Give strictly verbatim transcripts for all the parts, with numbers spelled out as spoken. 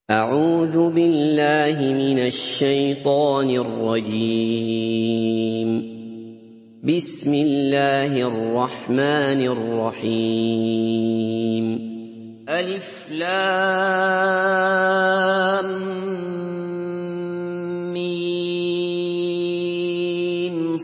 أعوذ بالله من الشيطان الرجيم. بسم الله الرحمن الرحيم. ألف لام ميم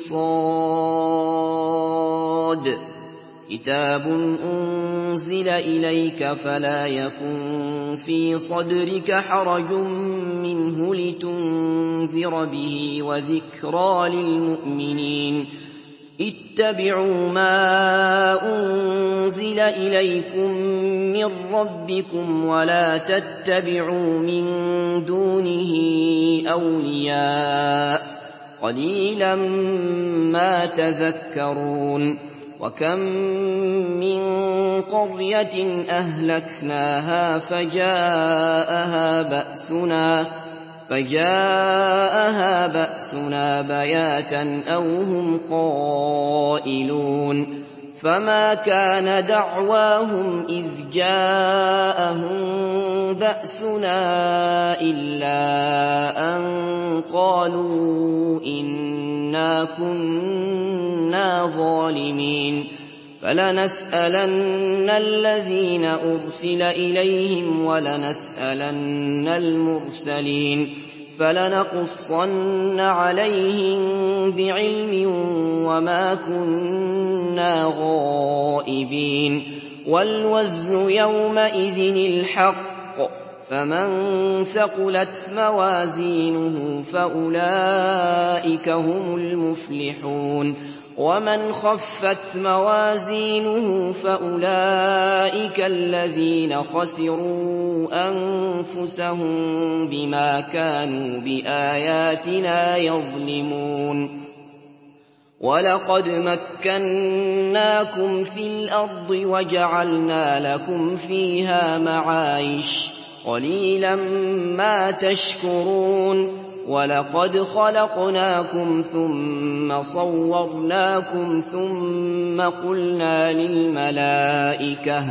صاد كتاب أنزل إليك فلا يكن في صدرك حرج منه لتنذر به وذكرى للمؤمنين. اتبعوا ما أنزل إليكم من ربكم ولا تتبعوا من دونه أولياء قليلا ما تذكرون. وكم من قرية أهلكناها فجاءها بأسنا فجاءها بأسنا بياتا أو هم قائلون. فما كان دعواهم إذ جاءهم بأسنا إلا أن قالوا إنا كنا ظالمين. فلنسألن الذين أرسل إليهم ولنسألن المرسلين. فلنقصن عليهم بعلم وما كنا غائبين. والوزن يومئذ الحق. فمن ثقلت موازينه فأولئك هم المفلحون. ومن خفت موازينه فأولئك الذين خسروا أنفسهم بما كانوا بآياتنا يظلمون. ولقد مكناكم في الأرض وجعلنا لكم فيها معايش قليلا ما تشكرون. ولقد خلقناكم ثم صورناكم ثم قلنا للملائكة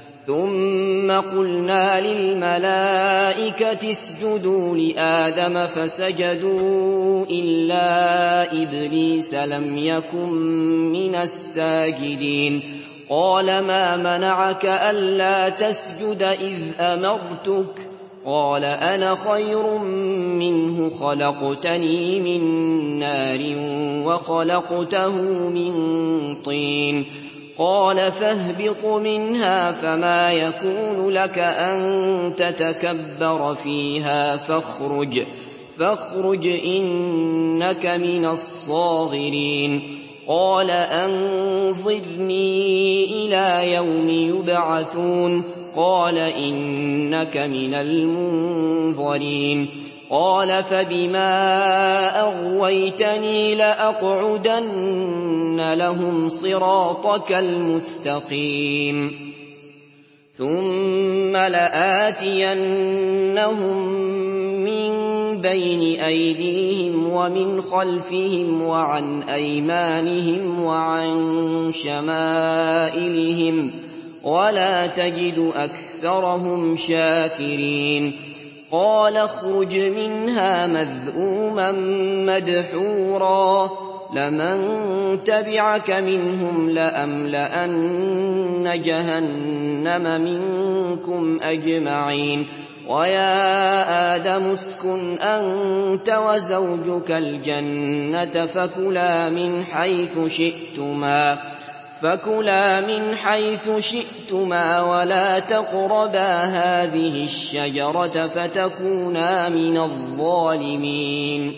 ثم قلنا للملائكة اسجدوا لآدم فسجدوا إلا إبليس لم يكن من الساجدين. قال ما منعك ألا تسجد إذ أمرتك؟ قال أنا خير منه خلقتني من نار وخلقته من طين. قال فاهبط منها فما يكون لك أن تتكبر فيها فاخرج فاخرج إنك من الصاغرين. قال أنظرني إلى يوم يبعثون. قال إنك من المنظرين. قال فبما أغويتني لأقعدن لهم صراطك المستقيم ثم لآتينهم من بين أيديهم ومن خلفهم وعن أيمانهم وعن شمائلهم ولا تجد أكثرهم شاكرين. قال اخرج منها مذءوما مدحورا لمن تبعك منهم لأملأن جهنم منكم أجمعين. ويا آدم اسكن أنت وزوجك الجنة فكلا من حيث شئتما فكلا من حيث شئتما ولا تقربا هذه الشجرة فتكونا من الظالمين.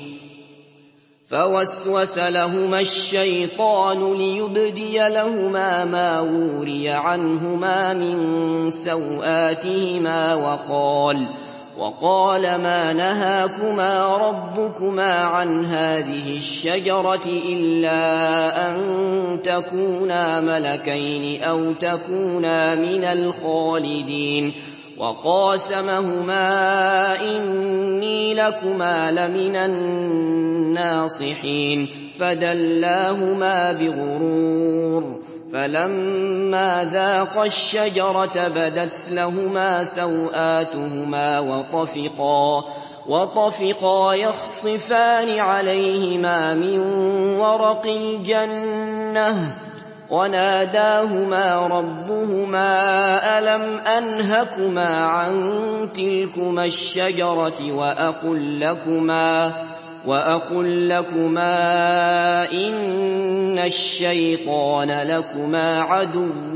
فوسوس لهما الشيطان ليبدي لهما ما وري عنهما من سوآتهما وقال وقال ما نهاكما ربكما عن هذه الشجرة إلا أن تكونا ملكين أو تكونا من الخالدين. وقاسمهما إني لكما لمن الناصحين فدلاهما بغرور فَلَمَّا ذَاقَا الشَّجَرَةَ بَدَتْ لَهُمَا سَوْآتُهُمَا وَطَفِقَا وَطَفِقَا يَخْصِفَانِ عَلَيْهِمَا مِن وَرَقِ الْجَنَّةِ وَنَادَاهُمَا رَبُّهُمَا أَلَمْ أَنْهَكُمَا عَن تِلْكُمَا الشَّجَرَةِ وَأَقُل لَّكُمَا وَأَقُل لَّكُمَا إِنَّ الشَّيْطَانَ لَكُمَا عَدُوٌّ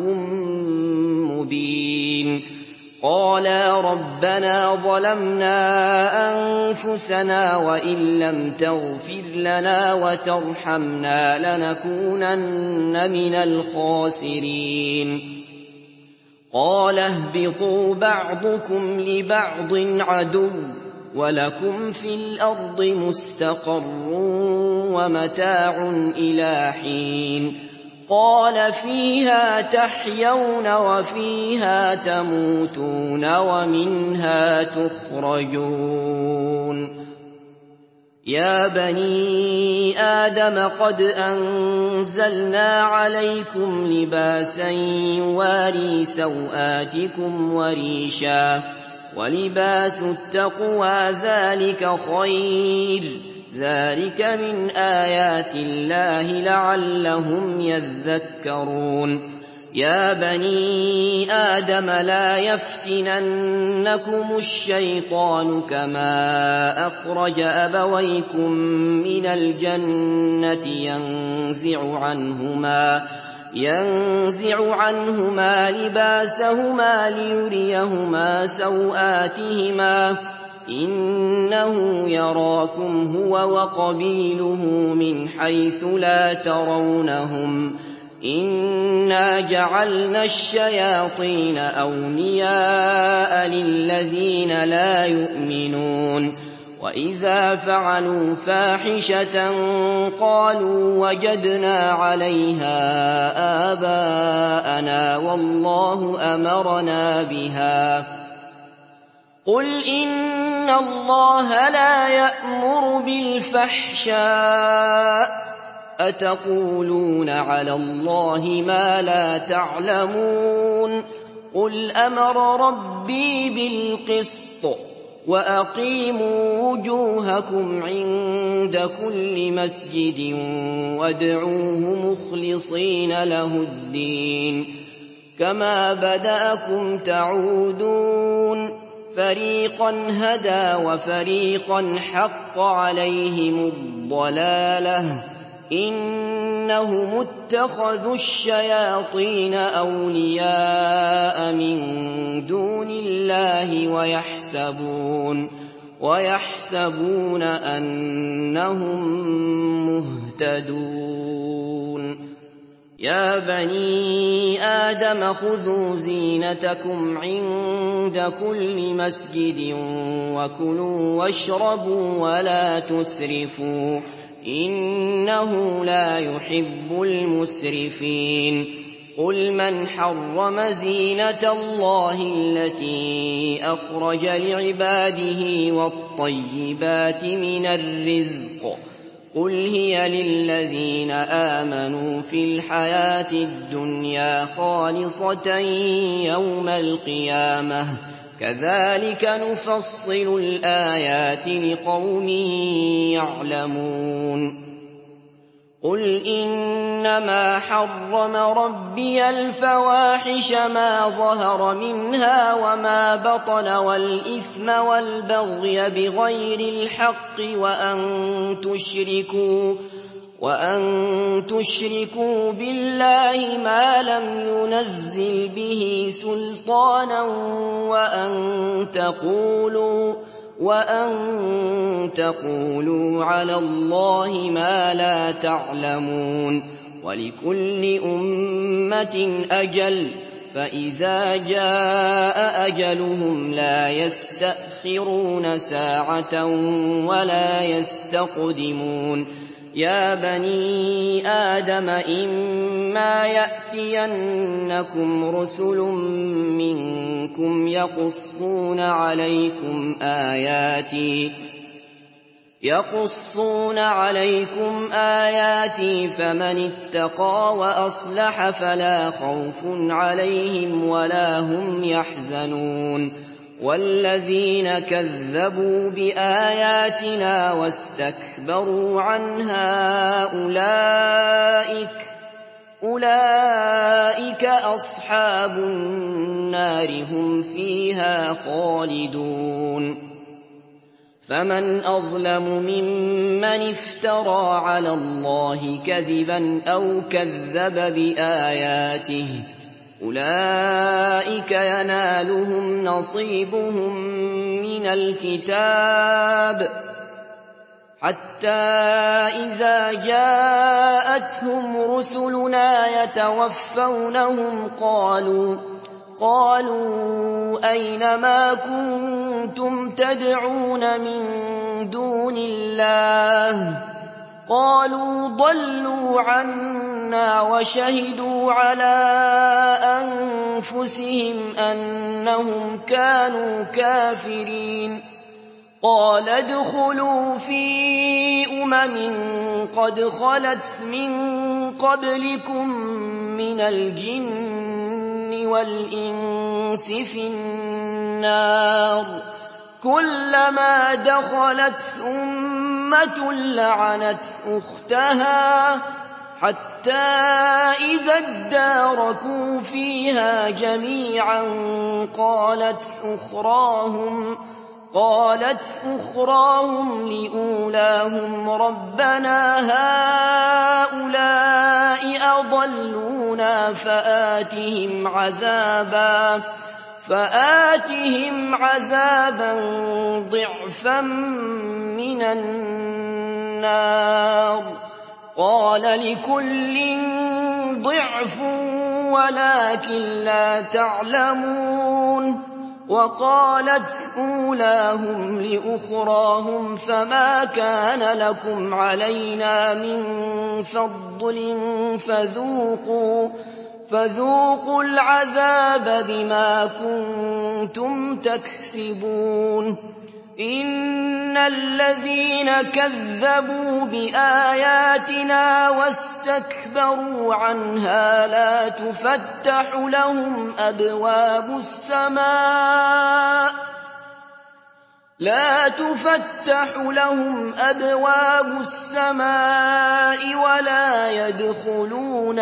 مُّبِينٌ قَالَا رَبَّنَا ظَلَمْنَا أَنفُسَنَا وَإِن لَّمْ تَغْفِرْ لَنَا وَتَرْحَمْنَا لَنَكُونَنَّ مِنَ الْخَاسِرِينَ قَالَ اهْبِطُوا بَعْضُكُمْ لِبَعْضٍ عَدُوٌّ وَلَكُمْ فِي الْأَرْضِ مُسْتَقَرٌّ وَمَتَاعٌ إِلَىٰ حِينٍ قَالَ فِيهَا تَحْيَوْنَ وَفِيهَا تَمُوتُونَ وَمِنْهَا تُخْرَجُونَ يَا بَنِي آدَمَ قَدْ أَنزَلْنَا عَلَيْكُمْ لِبَاسًا يُوَارِي سَوْآتِكُمْ وَرِيشًا ۖ وَلِبَاسُ التَّقْوَىٰ ذَٰلِكَ خَيْرٌ ۚ ذَٰلِكَ مِنْ آيَاتِ اللَّهِ لَعَلَّهُمْ يَذَّكَّرُونَ يَا بَنِي آدَمَ لَا يَفْتِنَنَّكُمُ الشَّيْطَانُ كَمَا أَخْرَجَ أَبَوَيْكُم مِّنَ الْجَنَّةِ يَنزِعُ عَنْهُمَا ينزع عنهما لباسهما ليريهما سوآتهما ۖ إِنَّهُ يَرَاكُمْ هُوَ وَقَبِيلُهُ مِنْ حَيْثُ لَا تَرَوْنَهُمْ ۗ إِنَّا جَعَلْنَا الشَّيَاطِينَ أَوْلِيَاءَ لِلَّذِينَ لَا يُؤْمِنُونَ وَإِذَا فَعَلُوا فَاحِشَةً قَالُوا وَجَدْنَا عَلَيْهَا آبَاءَنَا وَاللَّهُ أَمَرَنَا بِهَا ۗ قُلْ إِنَّ اللَّهَ لَا يَأْمُرُ بِالْفَحْشَاءِ ۖ أَتَقُولُونَ عَلَى اللَّهِ مَا لَا تَعْلَمُونَ قُلْ أَمَرَ رَبِّي بِالْقِسْطِ ۖ وَأَقِيمُوا وُجُوهَكُمْ عِندَ كُلِّ مَسْجِدٍ وَادْعُوهُ مُخْلِصِينَ لَهُ الدِّينَ كَمَا بَدَأَكُمْ تَعُودُونَ فَرِيقًا هَدَىٰ وَفَرِيقًا حَقَّ عَلَيْهِمُ الضَّلَالَةُ ۗ إِنَّهُمُ اتَّخَذُوا الشَّيَاطِينَ أَوْلِيَاءَ مِن دُونِ اللَّهِ وَيَحْسَبُونَ وَيَحْسَبُونَ أَنَّهُم مُّهْتَدُونَ يَا بَنِي آدَمَ خُذُوا زِينَتَكُمْ عِندَ كُلِّ مَسْجِدٍ وَكُلُوا وَاشْرَبُوا وَلَا تُسْرِفُوا ۚ إِنَّهُ لَا يُحِبُّ الْمُسْرِفِينَ قُلْ مَنْ حَرَّمَ زِينَةَ اللَّهِ الَّتِي أَخْرَجَ لِعِبَادِهِ وَالطَّيِّبَاتِ مِنَ الرِّزْقِ ۚ قُلْ هِيَ لِلَّذِينَ آمَنُوا فِي الْحَيَاةِ الدُّنْيَا خَالِصَةً يَوْمَ الْقِيَامَةِ ۗ كَذَٰلِكَ نُفَصِّلُ الْآيَاتِ لِقَوْمٍ يَعْلَمُونَ قُلْ إِنَّمَا حَرَّمَ رَبِّيَ الْفَوَاحِشَ مَا ظَهَرَ مِنْهَا وَمَا بَطَنَ وَالْإِثْمَ وَالْبَغْيَ بِغَيْرِ الْحَقِّ وَأَن تُشْرِكُوا بِاللَّهِ مَا لَمْ يُنَزِّلْ بِهِ سُلْطَانًا وَأَن تَقُولُوا عَلَى اللَّهِ مَا لَا تَعْلَمُونَ وَلِكُلِّ أُمَّةٍ أَجَلٌ ۖ فَإِذَا جَاءَ أَجَلُهُمْ لَا يَسْتَأْخِرُونَ سَاعَةً وَلَا يَسْتَقْدِمُونَ يَا بَنِي آدَمَ إِمَّا يَأْتِيَنَّكُمْ رُسُلٌ مِّنكُمْ يَقُصُّونَ عَلَيْكُمْ آيَاتِي يقصون عليكم آياتي فمن اتقى وأصلح فلا خوف عليهم ولا هم يحزنون والذين كذبوا بآياتنا واستكبروا عنها أولئك أولئك أصحاب النار هم فيها خالدون فمن أظلم ممن افترى على الله كذبا أو كذب بآياته أولئك ينالهم نصيبهم من الكتاب حتى إذا جاءتهم رسلنا يتوفونهم قالوا قالوا أين ما كنتم تدعون من دون الله قالوا ضلوا عنا وشهدوا على أنفسهم أنهم كانوا كافرين قال ادخلوا في أمم قد خلت من قبلكم من الجن والإنس في النار كلما دخلت أمة لعنت أختها حتى إذا اداركوا فيها جميعا قالت أخراهم قالت أخراهم لأولاهم ربنا هؤلاء أضلونا فآتهم عذابا فآتهم عذابا ضعفا من النار قال لكل ضعف ولكن لا تعلمون وقالت أولاهم لأخراهم فما كان لكم علينا من فضل فذوقوا فذوقوا العذاب بما كنتم تكسبون إن الذين كذبوا بآياتنا واستكبروا عنها لا تفتح لهم أبواب السماء لا تفتح لهم أبواب السماء ولا يدخلون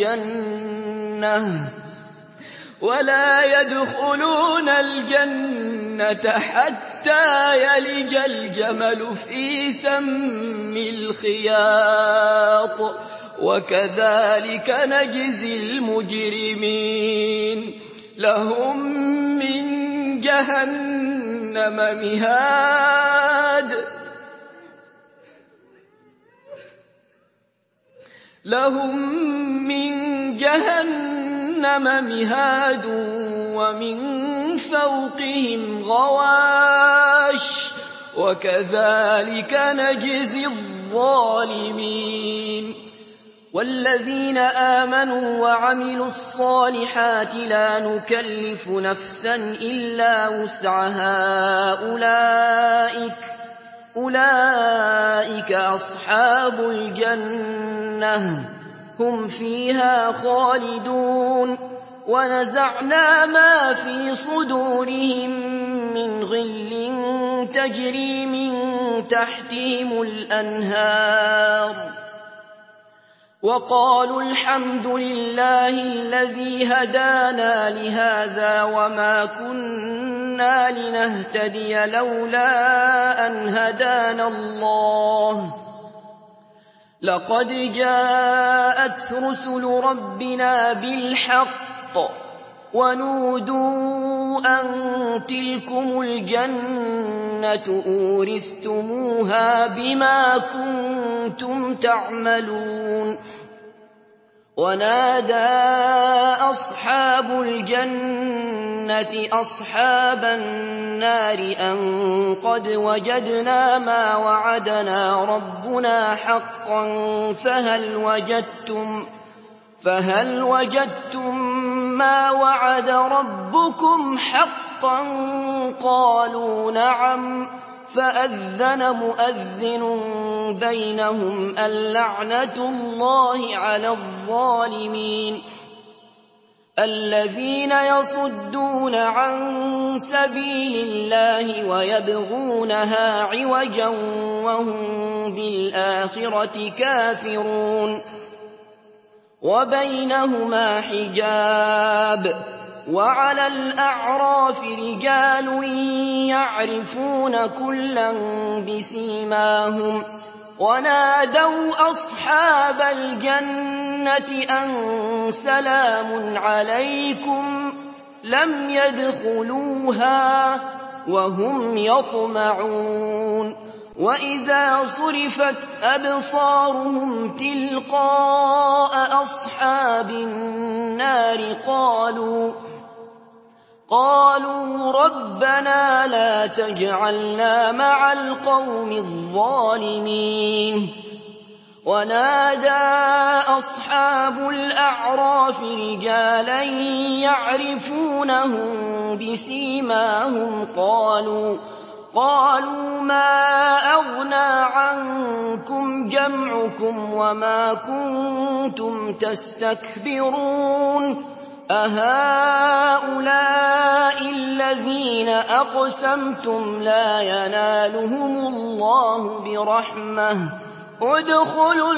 الجنة ولا يدخلون الجنة حتى يلج الجمل في سم الخياط وكذلك نجزي المجرمين لهم من جهنم مهاد لهم من جهنم مهاد ومن فوقهم غواش وكذلك نجزي الظالمين والذين آمنوا وعملوا الصالحات لا نكلف نفسا إلا وسعها أولئك أولئك أصحاب الجنة هم فيها خالدون ونزعنا ما في صدورهم من غل تجري من تحتهم الأنهار وقالوا الحمد لله الذي هدانا لهذا وما كنا لنهتدي لولا أن هدانا الله لقد جاءت رسل ربنا بالحق ونودوا أن تلكم الجنة أورثتموها بما كنتم تعملون ونادى أصحاب الجنة أصحاب النار أن قد وجدنا ما وعدنا ربنا حقا فهل وجدتم فهل وجدتم ما وعد ربكم حقا قالوا نعم فأذن مؤذن بينهم اللعنة الله على الظالمين الذين يصدون عن سبيل الله ويبغونها عوجا وهم بالآخرة كافرون وبينهما حجاب وعلى الأعراف رجال يعرفون كلا بسيماهم ونادوا أصحاب الجنة أن سلام عليكم لم يدخلوها وهم يطمعون وإذا صرفت أبصارهم تلقاء أصحاب النار قالوا قالوا ربنا لا تجعلنا مع القوم الظالمين ونادى أصحاب الأعراف رجالا يعرفونهم بسيماهم قالوا قالوا ما أغنى عنكم جمعكم وما كنتم تستكبرون أهؤلاء الذين أقسمتم لا ينالهم الله برحمة ادخلوا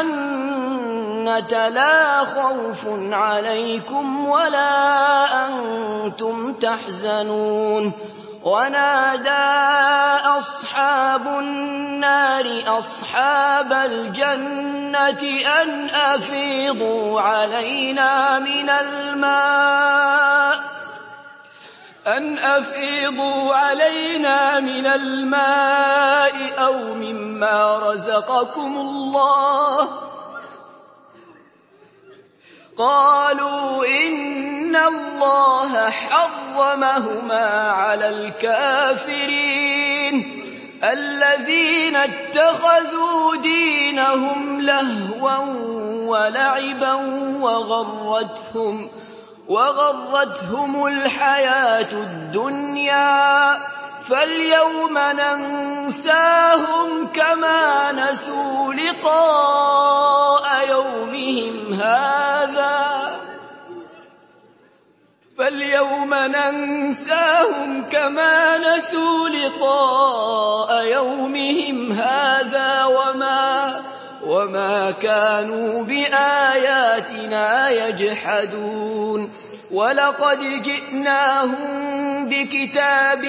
الجنة لا خوف عليكم ولا أنتم تحزنون ونادى أصحاب النار أصحاب الجنة أن أفيضوا علينا من الماء أن أفيضوا علينا من الماء أو مما رزقكم الله قالوا إن الله حرمهما على الكافرين الذين اتخذوا دينهم لهوا ولعبا وغرتهم وغرتهم الحياة الدنيا فاليوم ننساهم كما نسوا لقاء يومهم هذا فاليوم ننساهم كما نسوا لقاء يومهم هذا وما وما كانوا بآياتنا يجحدون ولقد جئناهم بكتاب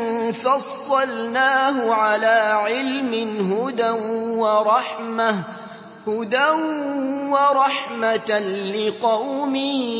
فصلناه على علم هدى ورحمة هدى ورحمة لقوم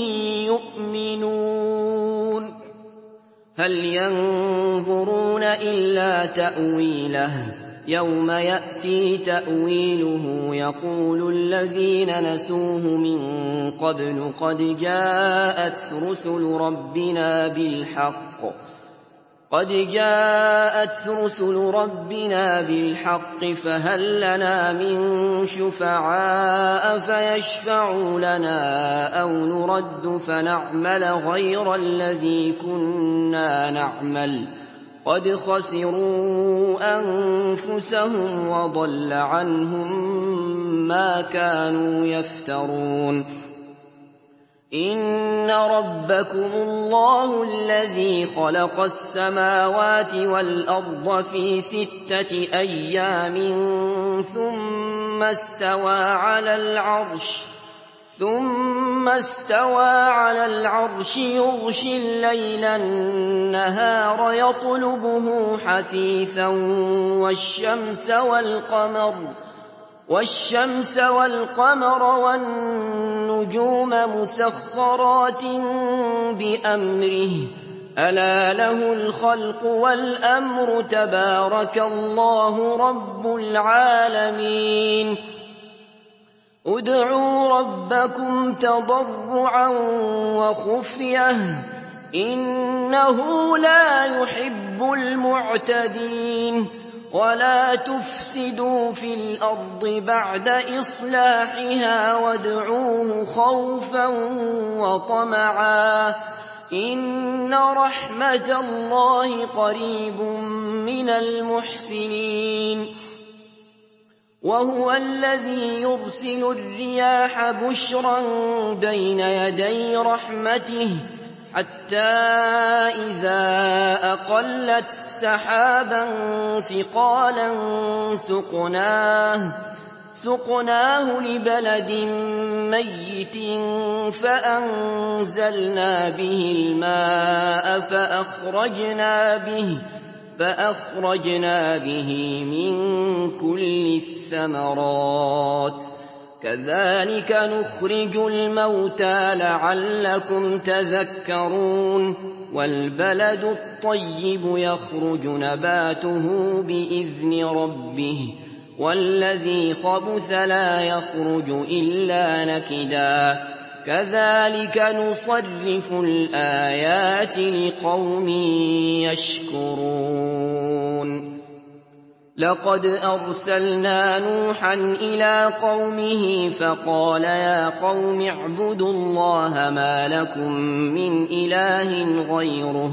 يؤمنون هل ينظرون إلا تأويله يوم يأتي تأويله يقول الذين نسوه من قبل قد جاءت رسل ربنا بالحق قد جاءت رسل ربنا بالحق فهل لنا من شفعاء فيشفعوا لنا أو نرد فنعمل غير الذي كنا نعمل قد خسروا أنفسهم وضل عنهم ما كانوا يفترون إن ربكم الله الذي خلق السماوات والأرض في ستة أيام ثم استوى على العرش ثم استوى على العرش يغشي الليل النهار يطلبه حثيثا والشمس والقمر والشمس والقمر والنجوم مسخرات بأمره ألا له الخلق والأمر تبارك الله رب العالمين ادعوا ربكم تضرعا وخفية إنه لا يحب المعتدين ولا تفسدوا في الأرض بعد إصلاحها وادعوه خوفا وطمعا إِنَّ رَحْمَتَ اللَّهِ قَرِيبٌ مِّنَ الْمُحْسِنِينَ وَهُوَ الَّذِي يُرْسِلُ الرِّيَاحَ بُشْرًا بَيْنَ يَدَيْ رَحْمَتِهِ حَتَّىٰ إِذَا أَقَلَّتْ سَحَابًا ثِقَالًا سُقْنَاهُ سُقْنَاهُ لِبَلَدٍ مَّيِّتٍ فَأَنزَلْنَا بِهِ الْمَاءَ فَأَخْرَجْنَا بِهِ فَأَخْرَجْنَا بِهِ مِن كُلِّ الثَّمَرَاتِ ۚ كَذَٰلِكَ نُخْرِجُ الْمَوْتَىٰ لَعَلَّكُمْ تَذَكَّرُونَ وَالْبَلَدُ الطَّيِّبُ يَخْرُجُ نَبَاتُهُ بِإِذْنِ رَبِّهِ وَالَّذِي خَبُثَ لَا يَخْرُجُ إِلَّا نَكِدًا ۚ كَذَٰلِكَ نُصَرِّفُ الْآيَاتِ لِقَوْمٍ يَشْكُرُونَ لَقَدْ أَرْسَلْنَا نُوحًا إِلَىٰ قَوْمِهِ فَقَالَ يَا قَوْمِ اعْبُدُوا اللَّهَ مَا لَكُم مِّنْ إِلَٰهٍ غَيْرُهُ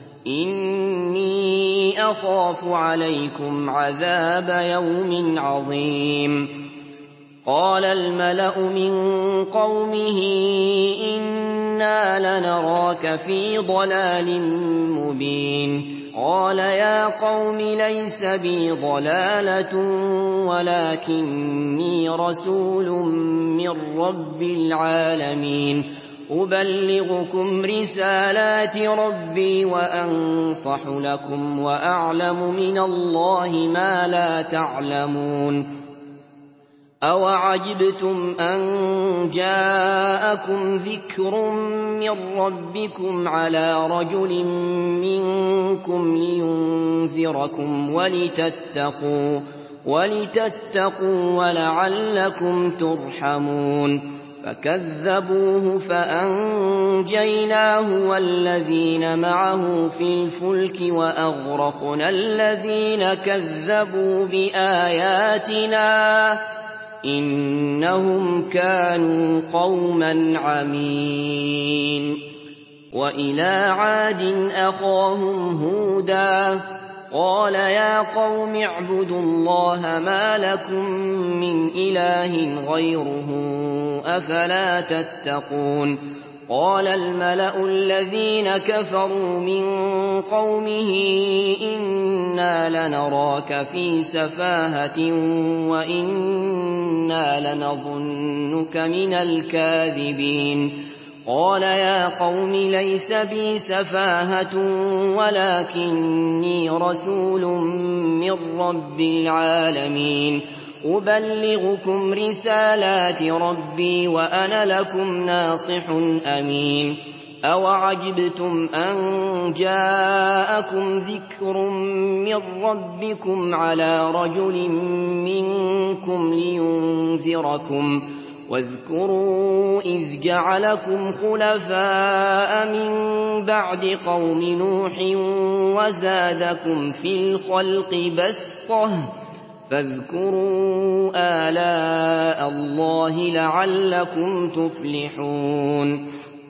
إِنِّي أَخَافُ عَلَيْكُمْ عَذَابَ يَوْمٍ عَظِيمٍ قَالَ الْمَلَأُ مِن قَوْمِهِ إِنَّا لَنَرَاكَ فِي ضَلَالٍ مُّبِينٍ قَالَ يَا قَوْمِ لَيْسَ بِي ضَلَالَةٌ وَلَٰكِنِّي رَسُولٌ مِّن رَّبِّ الْعَالَمِينَ أُبَلِّغُكُمْ رِسَالَاتِ رَبِّي وَأَنصَحُ لَكُمْ وَأَعْلَمُ مِنَ اللَّهِ مَا لَا تَعْلَمُونَ أَوَعَجِبْتُمْ أَن جَاءَكُمْ ذِكْرٌ مِّن رَّبِّكُمْ عَلَىٰ رَجُلٍ مِّنكُمْ لِيُنذِرَكُمْ وَلِتَتَّقُوا وَلِتَتَّقُوا وَلَعَلَّكُمْ تُرْحَمُونَ فَكَذَّبُوهُ فَأَنجَيْنَاهُ وَالَّذِينَ مَعَهُ فِي الْفُلْكِ وَأَغْرَقْنَا الَّذِينَ كَذَّبُوا بِآيَاتِنَا ۚ إِنَّهُمْ كَانُوا قَوْمًا عَمِينَ وَإِلَىٰ عَادٍ أَخَاهُمْ هُودًا قَالَ يَا قَوْمِ اعْبُدُوا اللَّهَ مَا لَكُم مِّنْ إِلَٰهٍ غَيْرُهُ أَفَلَا تَتَّقُونَ قَالَ الْمَلَأُ الَّذِينَ كَفَرُوا مِن قَوْمِهِ إِنَّا لَنَرَاكَ فِي سَفَاهَةٍ وَإِنَّا لَنَظُنُّكَ مِنَ الْكَاذِبِينَ قَالَ يَا قَوْمِ لَيْسَ بِي سَفَاهَةٌ وَلَٰكِنِّي رَسُولٌ مِّن رَّبِّ الْعَالَمِينَ أُبَلِّغُكُمْ رِسَالَاتِ رَبِّي وَأَنَا لَكُمْ نَاصِحٌ أَمِينٌ أَوَعَجِبْتُمْ أَن جَاءَكُمْ ذِكْرٌ مِّن رَّبِّكُمْ عَلَىٰ رَجُلٍ مِّنكُمْ لِيُنذِرَكُمْ وَاذْكُرُوا إِذْ جَعَلَكُمْ خُلَفَاءَ مِن بَعْدِ قَوْمِ نُوحٍ وَزَادَكُمْ فِي الْخَلْقِ بَسْطَةً فاذكروا آلاء اللَّهِ لَعَلَّكُمْ تُفْلِحُونَ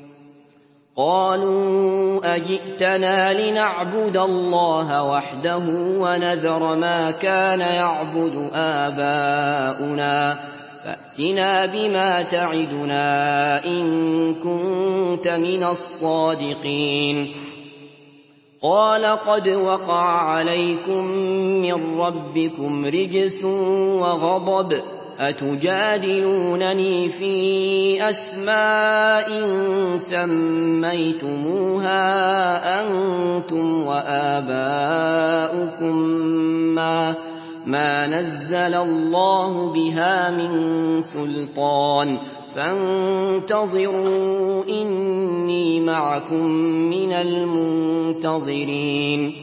قَالُوا أَجِئْتَنَا لِنَعْبُدَ اللَّهَ وَحْدَهُ وَنَذَرَ مَا كَانَ يَعْبُدُ آبَاؤُنَا فَأْتِنَا بِمَا تَعِدُنَا إِن كُنتَ مِنَ الصَّادِقِينَ قَالَ قَدْ وَقَعَ عَلَيْكُم مِّن رَّبِّكُمْ رِجْسٌ وَغَضَبٌ أَتُجَادِلُونَنِي فِي أَسْمَاءٍ سَمَّيْتُمُوهَا أَنتُمْ وَآبَاؤُكُم مَّا مَا نَزَّلَ اللَّهُ بِهَا مِن سُلْطَانٍ فَانتَظِرُوا إِنِّي مَعَكُم مِّنَ الْمُنتَظِرِينَ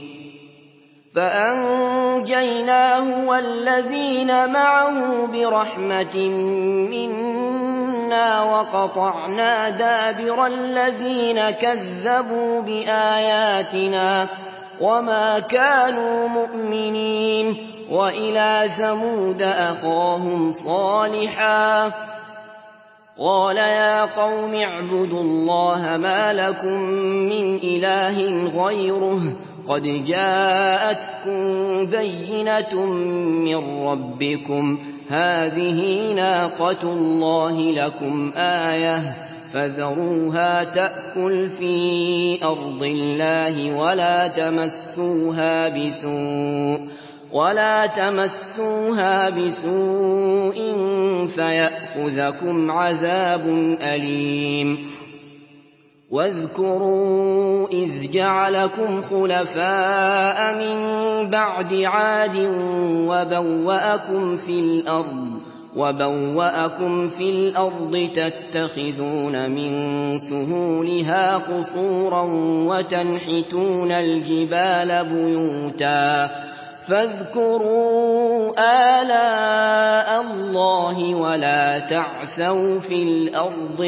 فَأَنجَيْنَاهُ وَالَّذِينَ مَعَهُ بِرَحْمَةٍ مِّنَّا وَقَطَعْنَا دَابِرَ الَّذِينَ كَذَّبُوا بِآيَاتِنَا وَمَا كَانُوا مُؤْمِنِينَ وَإِلَىٰ ثَمُودَ أَخَاهُمْ صَالِحًا قال يا قوم اعبدوا الله ما لكم من إله غيره قد جاءتكم بينة من ربكم هذه ناقة الله لكم آية فذروها تأكل في أرض الله ولا تمسوها بسوء ولا تمسوها بسوء فيأخذكم عذاب أليم واذكروا إذ جعلكم خلفاء من بعد عاد وبوأكم في الأرض وبوأكم في الأرض تتخذون من سهولها قصورا وتنحتون الجبال بيوتا فاذكروا آلاء الله ولا تعثوا في الأرض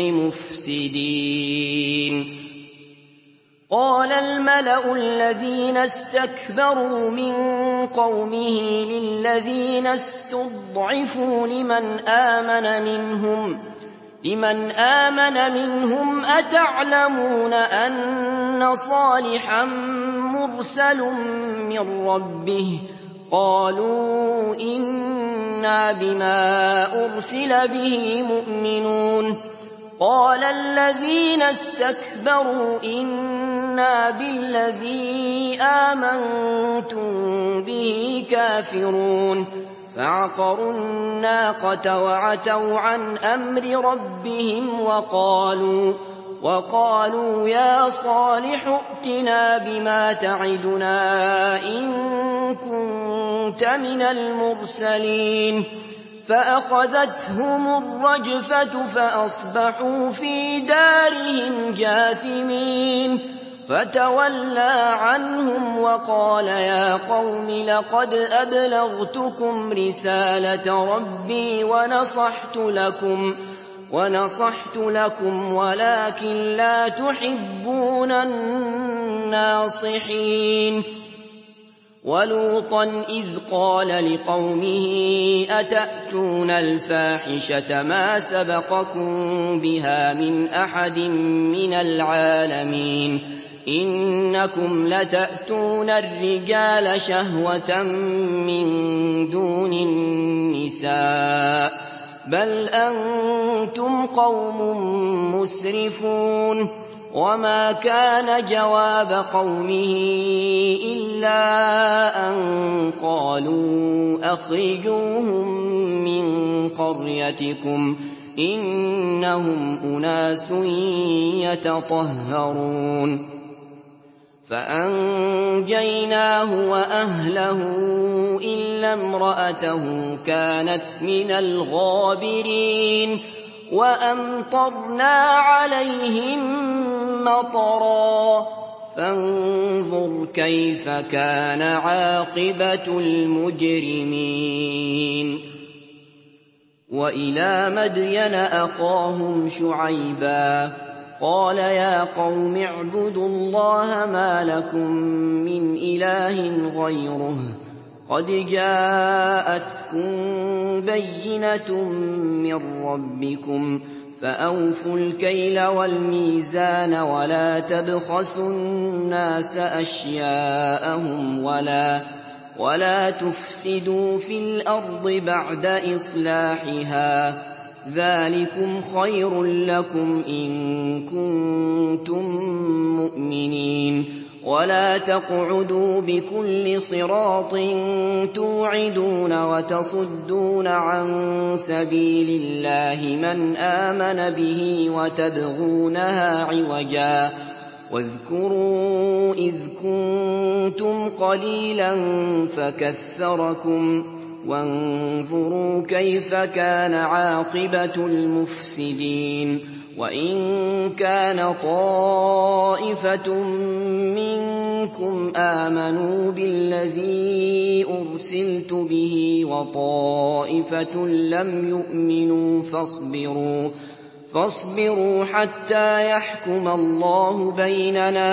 مفسدين قال الملأ الذين استكبروا من قومه للذين استضعفوا لمن آمن منهم لمن آمن منهم أتعلمون أن صالحا مرسل من ربه قالوا إنا بما أرسل به مؤمنون قال الذين استكبروا إنا بالذي آمنتم به كافرون فعقروا الناقة وعتوا عن أمر ربهم وقالوا وقالوا يا صالح ائتنا بما تعدنا إن كنت من المرسلين فأخذتهم الرجفة فأصبحوا في دارهم جاثمين فتولى عنهم وقال يا قوم لقد أبلغتكم رسالة ربي ونصحت لكم ونصحت لكم ولكن لا تحبون الناصحين ولوطا إذ قال لقومه أتأتون الفاحشة ما سبقكم بها من أحد من العالمين إنكم لتأتون الرجال شهوة من دون النساء بل أنتم قوم مسرفون وما كان جواب قومه إلا أن قالوا أخرجوهم من قريتكم إنهم أناس يتطهرون فأنجيناه وأهله إلا امرأته كانت من الغابرين وأمطرنا عليهم مطرا فانظر كيف كان عاقبة المجرمين وإلى مدين أخاهم شعيبا قال يا قوم اعبدوا الله ما لكم من إله غيره قد جاءتكم بينة من ربكم فأوفوا الكيل والميزان ولا تبخسوا الناس أشياءهم ولا ولا تفسدوا في الأرض بعد إصلاحها ذلكم خير لكم إن كنتم مؤمنين ولا تقعدوا بكل صراط توعدون وتصدون عن سبيل الله من آمن به وتبغونها عوجا واذكروا إذ كنتم قليلا فكثركم وانظروا كيف كان عاقبة المفسدين وإن كان طائفة منكم آمنوا بالذي أرسلت به وطائفة لم يؤمنوا فاصبروا فاصبروا حتى يحكم الله بيننا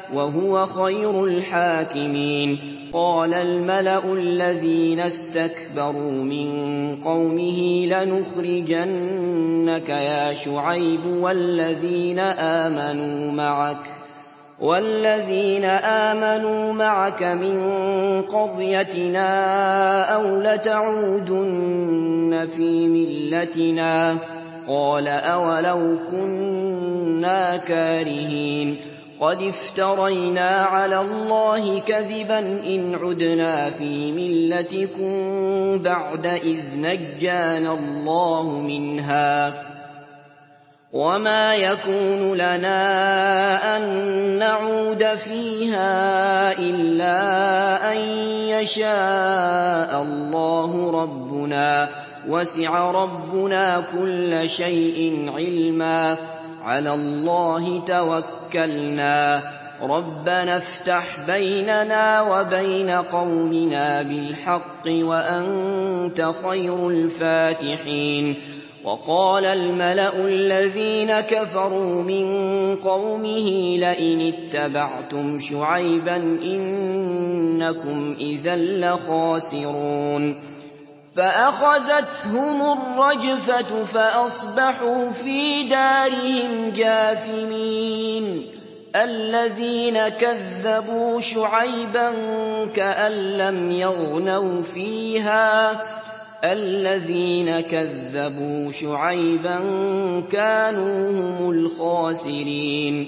وهو خير الحاكمين. قال الملأ الذين استكبروا من قومه لنخرجنك يا شعيب والذين آمنوا معك والذين آمنوا معك من قريتنا أو لتعودن في ملتنا. قال أولو كنا كارهين قد افترينا على الله كذبا إن عدنا في ملتكم بعد إذ نجانا الله منها وما يكون لنا أن نعود فيها إلا أن يشاء الله ربنا وسع ربنا كل شيء علما على الله توكلنا ربنا افتح بيننا وبين قومنا بالحق وأنت خير الفاتحين. وقال الملأ الذين كفروا من قومه لئن اتبعتم شعيبا إنكم إذا لخاسرون. فأخذتهم الرجفة فأصبحوا في دارهم جاثمين. الذين كذبوا شعيبا كأن لم يغنوا فيها الذين كذبوا شعيبا كانوا هم الخاسرين.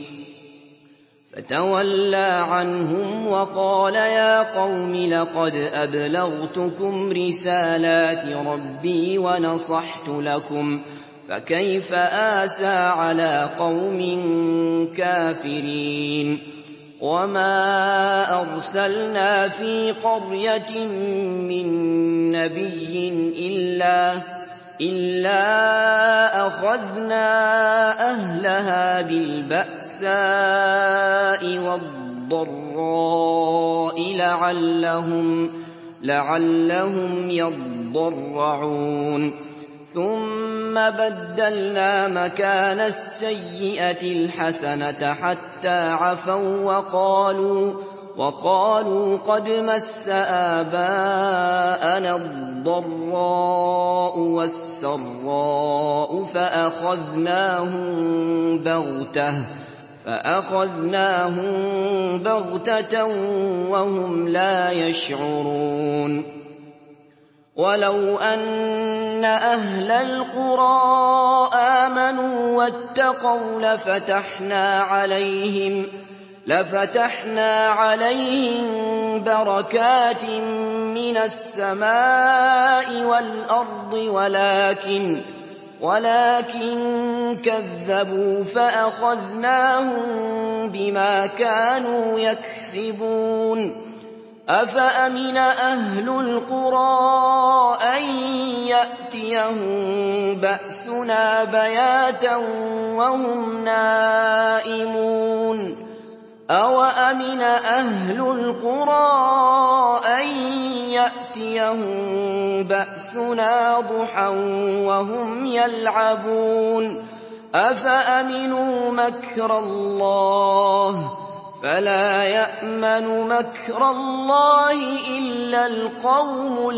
فتولى عنهم وقال يا قوم لقد أبلغتكم رسالات ربي ونصحت لكم فكيف آسى على قوم كافرين. وما أرسلنا في قرية من نبي إلا, إلا أخذنا أهلها بالبأساء والضراء لعلهم, لعلهم يضرعون. ثم بدلنا مكان السيئة الحسنة حتى عفوا وقالوا, وقالوا قد مس آباءنا الضراء والسراء فأخذناهم بغتة, فأخذناهم بغتة وهم لا يشعرون. ولو أن أهل القرى آمنوا واتقوا لفتحنا عليهم لفتحنا عليهم بركات من السماء والأرض ولكن ولكن كذبوا فأخذناهم بما كانوا يكسبون. أفأمن أهل القرى أن يأتيهم بأسنا بياتا وهم نائمون أوأمن أهل القرى أن يأتيهم بأسنا ضحى وهم يلعبون أفأمنوا مكر الله فلا يأمن مكر الله إلا القوم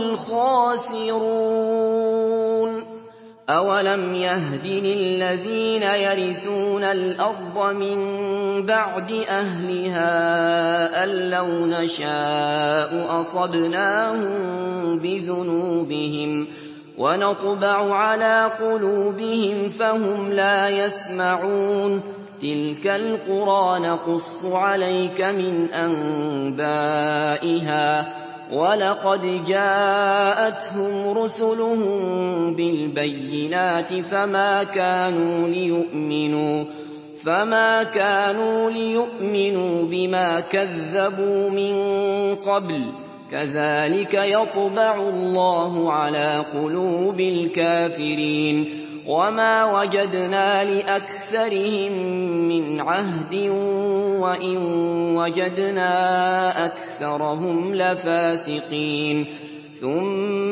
الخاسرون. أولم يهد للذين يرثون الأرض من بعد أهلها أن لو نشاء أصبناهم بذنوبهم ونطبع على قلوبهم فهم لا يسمعون. تلك القرى نقص عليك من أنبائها ولقد جاءتهم رسلهم بالبينات فما كانوا ليؤمنوا فما كانوا ليؤمنوا بما كذبوا من قبل كذلك يطبع الله على قلوب الكافرين. وما وجدنا لأكثرهم من عهد وإن وجدنا أكثرهم لفاسقين. ثم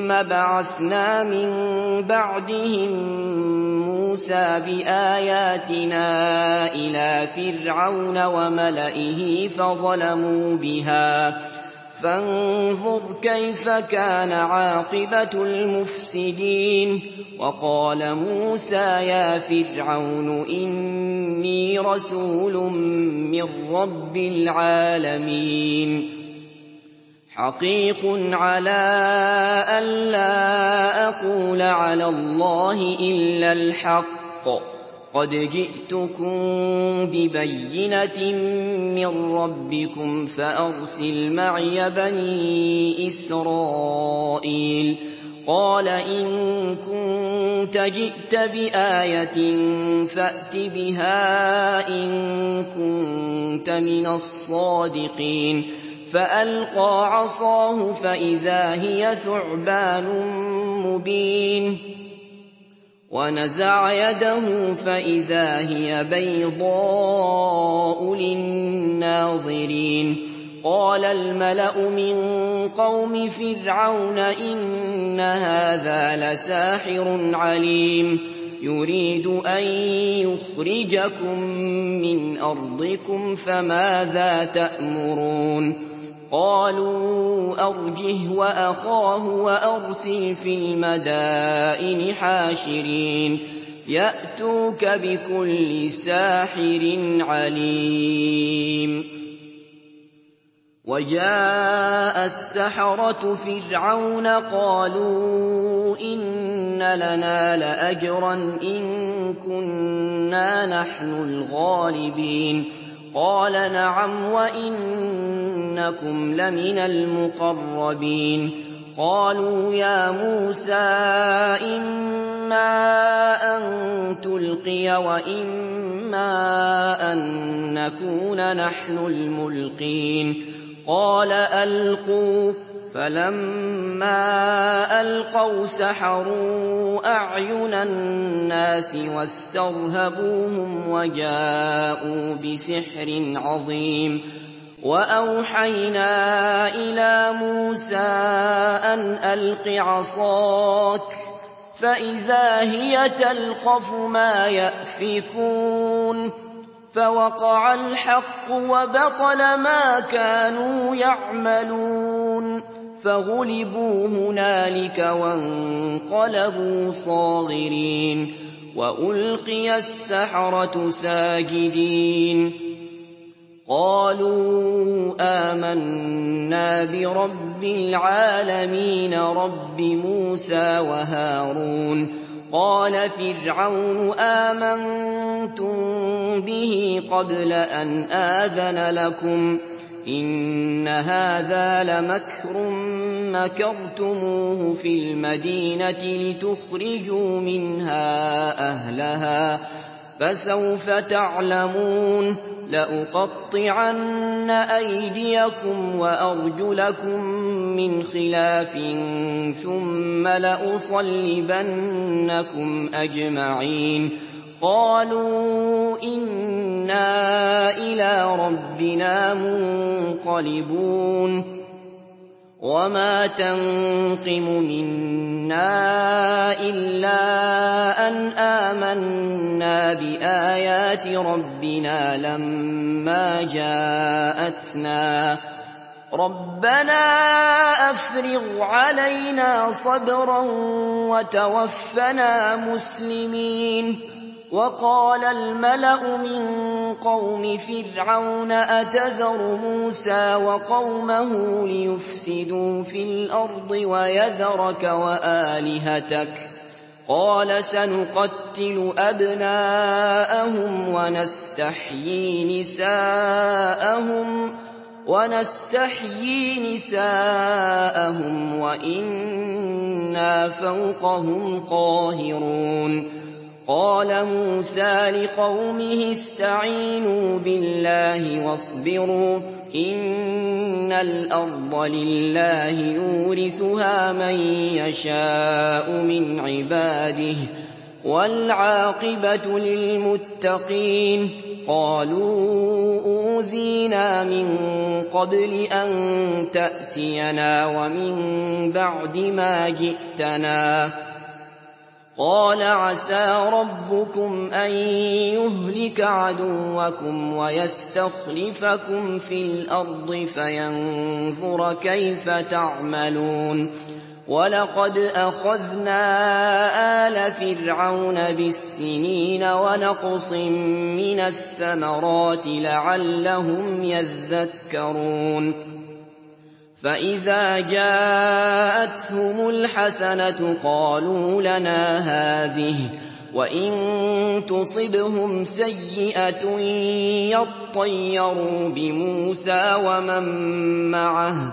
ثُمَّ بَعَثْنَا مِن بَعْدِهِم مُّوسَىٰ بِآيَاتِنَا إِلَىٰ فِرْعَوْنَ وَمَلَئِهِ فَظَلَمُوا بِهَا فانظُرْ كَيْفَ كَانَ عَاقِبَةُ الْمُفْسِدِينَ وَقَالَ مُوسَىٰ يَا فِرْعَوْنُ إِنِّي رَسُولٌ مِّن رَّبِّ الْعَالَمِينَ حَقِيقٌ عَلَىٰ أَلَّا أَقُولَ عَلَى اللَّهِ إِلَّا الْحَقَّ قَدْ جِئْتُكُم بِبَيِّنَةٍ مِّن رَّبِّكُمْ فَأَرْسِلْ مَعِيَ بَنِي إِسْرَائِيلَ قَالَ إِن كُنتَ جِئْتَ بِآيَةٍ فَأْتِ بِهَا إِن كُنتَ مِنَ الصَّادِقِينَ فَأَلْقَىٰ عَصَاهُ فَإِذَا هِيَ ثُعْبَانٌ مُّبِينٌ وَنَزَعَ يَدَهُ فَإِذَا هِيَ بَيْضَاءُ لِلنَّاظِرِينَ قَالَ الْمَلَأُ مِن قَوْمِ فِرْعَوْنَ إِنَّ هَٰذَا لَسَاحِرٌ عَلِيمٌ يُرِيدُ أَن يُخْرِجَكُم مِّنْ أَرْضِكُمْ فَمَاذَا تَأْمُرُونَ قَالُوا أَرْجِهْ وَأَخَاهُ وَأَرْسِلْ فِي الْمَدَائِنِ حَاشِرِينَ يَأْتُوكَ بِكُلِّ سَاحِرٍ عَلِيمٍ وَجَاءَ السَّحَرَةُ فِرْعَوْنَ قَالُوا إِنَّ لَنَا لَأَجْرًا إِن كُنَّا نَحْنُ الْغَالِبِينَ قَالَ نَعَمْ وَإِنَّكُمْ لَمِنَ الْمُقَرَّبِينَ قَالُوا يَا مُوسَىٰ إِمَّا أَن تُلْقِيَ وَإِمَّا أَن نَّكُونَ نَحْنُ الْمُلْقِينَ قَالَ أَلْقُوا فَلَمَّا أَلْقَوْا سَحَرُوا أَعْيُنَ النَّاسِ وَاسْتَرْهَبُوهُمْ وَجَاءُوا بِسِحْرٍ عَظِيمٍ وَأَوْحَيْنَا إِلَىٰ مُوسَىٰ أَنْ أَلْقِ عَصَاكَ فَإِذَا هِيَ تَلْقَفُ مَا يَأْفِكُونَ فَوَقَعَ الْحَقُّ وَبَطَلَ مَا كَانُوا يَعْمَلُونَ فَغُلِبُوا هُنَالِكَ وَانقَلَبُوا صَاغِرِينَ وَأُلْقِيَ السَّحَرَةُ سَاجِدِينَ قَالُوا آمَنَّا بِرَبِّ الْعَالَمِينَ رَبِّ مُوسَىٰ وَهَارُونَ قَالَ فِرْعَوْنُ آمَنتُم بِهِ قَبْلَ أَنْ آذَنَ لَكُمْ إِنَّ هَٰذَا لَمَكْرٌ مَّكَرْتُمُوهُ فِي الْمَدِينَةِ لِتُخْرِجُوا مِنْهَا أَهْلَهَا فَسَوْفَ تَعْلَمُونَ لَأُقَطِّعَنَّ أَيْدِيَكُمْ وَأَرْجُلَكُم مِّنْ خِلَافٍ ثُمَّ لَأُصَلِّبَنَّكُمْ أَجْمَعِينَ قَالُوا إِنَّا إِلَىٰ رَبِّنَا مُنقَلِبُونَ وَمَا تَنقِمُ مِنَّا إِلَّا أَنْ آمَنَّا بِآيَاتِ رَبِّنَا لَمَّا جَاءَتْنَا رَبَّنَا أَفْرِغْ عَلَيْنَا صَبْرًا وَتَوَفَّنَا مُسْلِمِينَ وَقَالَ الْمَلَأُ مِن قَوْمِ فِرْعَوْنَ أَتَذَرُ مُوسَىٰ وَقَوْمَهُ لِيُفْسِدُوا فِي الْأَرْضِ وَيَذَرَكَ وَآلِهَتَكَ ۚ قَالَ سَنُقَتِّلُ أَبْنَاءَهُمْ وَنَسْتَحْيِي نِسَاءَهُمْ وَنَسْتَحْيِي نِسَاءَهُمْ وَإِنَّا فَوْقَهُمْ قَاهِرُونَ قَالَ مُوسَىٰ لِقَوْمِهِ اسْتَعِينُوا بِاللَّهِ وَاصْبِرُوا إِنَّ الْأَرْضَ لِلَّهِ يُورِثُهَا مَن يَشَاءُ مِنْ عِبَادِهِ ۖ وَالْعَاقِبَةُ لِلْمُتَّقِينَ قَالُوا أُوذِينَا مِن قَبْلِ أَن تَأْتِيَنَا وَمِن بَعْدِ مَا جِئْتَنَا ۚ قَالَ عَسَىٰ رَبُّكُمْ أَن يُهْلِكَ عَدُوَّكُمْ وَيَسْتَخْلِفَكُمْ فِي الْأَرْضِ فَيَنظُرَ كَيْفَ تَعْمَلُونَ وَلَقَدْ أَخَذْنَا آلَ فِرْعَوْنَ بِالسِّنِينَ وَنَقْصٍ مِّنَ الثَّمَرَاتِ لَعَلَّهُمْ يَذَّكَّرُونَ فَإِذَا جَاءَتْهُمُ الْحَسَنَةُ قَالُوا لَنَا هَٰذِهِ ۖ وَإِن تُصِبْهُمْ سَيِّئَةٌ يَطَّيَّرُوا بِمُوسَىٰ وَمَن مَّعَهُ ۗ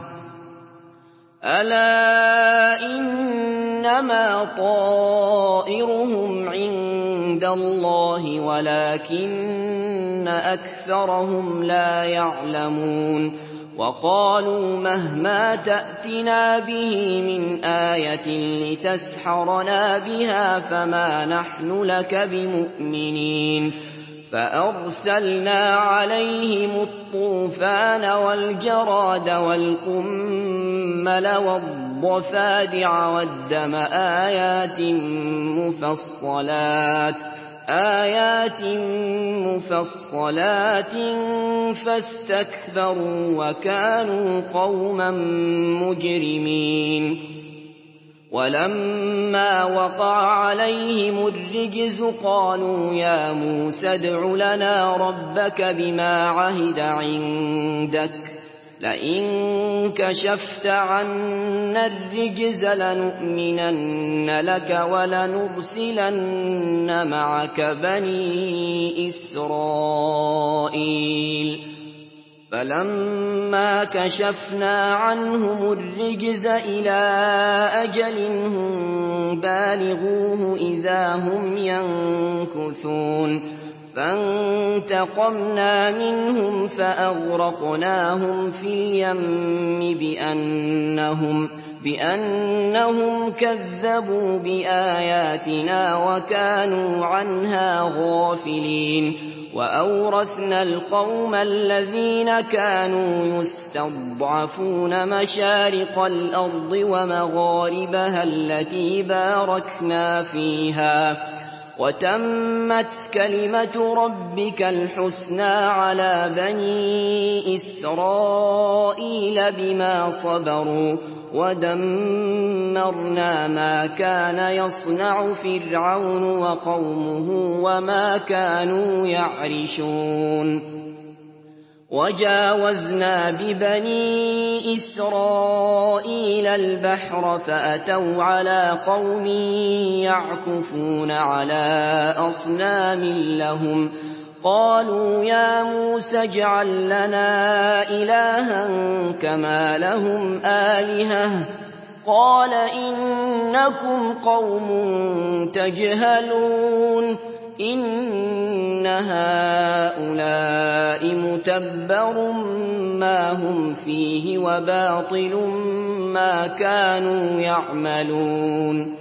أَلَا إِنَّمَا طَائِرُهُمْ عِندَ اللَّهِ وَلَٰكِنَّ أَكْثَرَهُمْ لَا يَعْلَمُونَ وَقَالُوا مَهْمَا تَأْتِنَا بِهِ مِنْ آيَةٍ لِّتَسْحَرَنَا بِهَا فَمَا نَحْنُ لَكَ بِمُؤْمِنِينَ فَأَرْسَلْنَا عَلَيْهِمُ الطُّوفَانَ وَالْجَرَادَ وَالْقُمَّلَ وَالضَّفَادِعَ وَالدَّمَ آيَاتٍ مُّفَصَّلَاتٍ آيَاتٍ مُّفَصَّلَاتٍ فَاسْتَكْبَرُوا وَكَانُوا قَوْمًا مُّجْرِمِينَ وَلَمَّا وَقَعَ عَلَيْهِمُ الرِّجْزُ قَالُوا يَا مُوسَى ادْعُ لَنَا رَبَّكَ بِمَا عَهِدَ عِندَكَ لَئِن كَشَفْتَ عَنَّا الرِّجْزَ لَنُؤْمِنَنَّ لَكَ وَلَنُرْسِلَنَّ مَعَكَ بَنِي إِسْرَائِيلَ فَلَمَّا كَشَفْنَا عَنْهُمُ الرِّجْزَ إِلَىٰ أَجَلٍ هُم بَالِغُوهُ إِذَا هُمْ يَنكُثُونَ فَانتَقَمْنَا مِنْهُمْ فَأَغْرَقْنَاهُمْ فِي الْيَمِّ بِأَنَّهُمْ بِأَنَّهُمْ كَذَّبُوا بِآيَاتِنَا وَكَانُوا عَنْهَا غَافِلِينَ وَأَوْرَثْنَا الْقَوْمَ الَّذِينَ كَانُوا يُسْتَضْعَفُونَ مَشَارِقَ الْأَرْضِ وَمَغَارِبَهَا الَّتِي بَارَكْنَا فِيهَا ۖ وَتَمَّتْ كَلِمَةُ رَبِّكَ الْحُسْنَىٰ عَلَىٰ بَنِي إِسْرَائِيلَ بِمَا صَبَرُوا ۖ وَدَمَّرْنَا مَا كَانَ يَصْنَعُ فِرْعَوْنُ وَقَوْمُهُ وَمَا كَانُوا يَعْرِشُونَ وَجَاوَزْنَا بِبَنِي إِسْرَائِيلَ الْبَحْرَ فَأَتَوْا عَلَىٰ قَوْمٍ يَعْكُفُونَ عَلَىٰ أَصْنَامٍ لَّهُمْ قَالُوا يَا مُوسَى اجْعَل لَّنَا إِلَٰهًا كَمَا لَهُمْ آلِهَةٌ ۚ قَالَ إِنَّكُمْ قَوْمٌ تَجْهَلُونَ إِنَّ هَٰؤُلَاءِ مُتَبَّرٌ مَّا هُمْ فِيهِ وَبَاطِلٌ مَّا كَانُوا يَعْمَلُونَ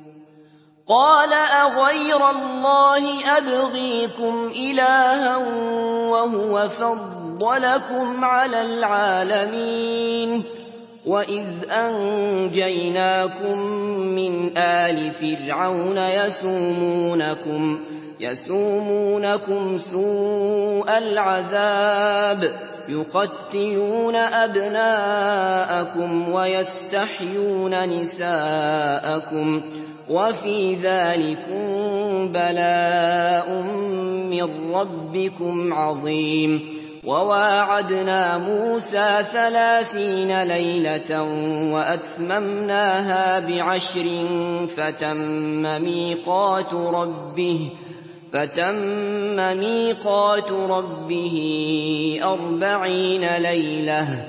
قَالَ أَغَيْرَ اللَّهِ أَبْغِيكُمْ إِلَٰهًا وَهُوَ فَضَّلَكُمْ عَلَى الْعَالَمِينَ وَإِذْ أَنجَيْنَاكُم مِّنْ آلِ فِرْعَوْنَ يَسُومُونَكُمْ يَسُومُونَكُمْ سُوءَ الْعَذَابِ يُقَتِّلُونَ أَبْنَاءَكُمْ وَيَسْتَحْيُونَ نِسَاءَكُمْ وَفِي ذَٰلِكُم بَلَاءٌ مِّن رَّبِّكُمْ عَظِيمٌ وَوَاعَدْنَا مُوسَىٰ ثَلَاثِينَ لَيْلَةً وَأَتْمَمْنَاهَا بِعَشْرٍ فَتَمَّ مِيقَاتُ رَبِّهِ فَتَمَّ مِيقَاتُ رَبِّهِ أَرْبَعِينَ لَيْلَةً ۚ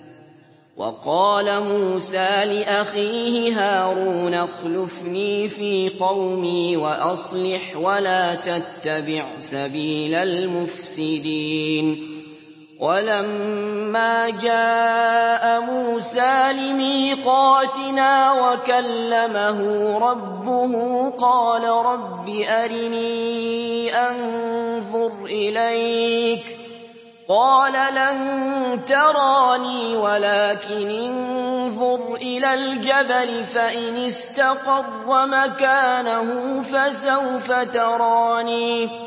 وَقَالَ مُوسَىٰ لِأَخِيهِ هَارُونَ اخْلُفْنِي فِي قَوْمِي وَأَصْلِحْ وَلَا تَتَّبِعْ سَبِيلَ الْمُفْسِدِينَ وَلَمَّا جَاءَ مُوسَىٰ لِمِيقَاتِنَا وَكَلَّمَهُ رَبُّهُ قَالَ رَبِّ أَرِنِي أَنظُرْ إِلَيْكَ ۚ قَالَ لَن تَرَانِي وَلَٰكِنِ انظُرْ إِلَى الْجَبَلِ فَإِنِ اسْتَقَرَّ مَكَانَهُ فَسَوْفَ تَرَانِي ۚ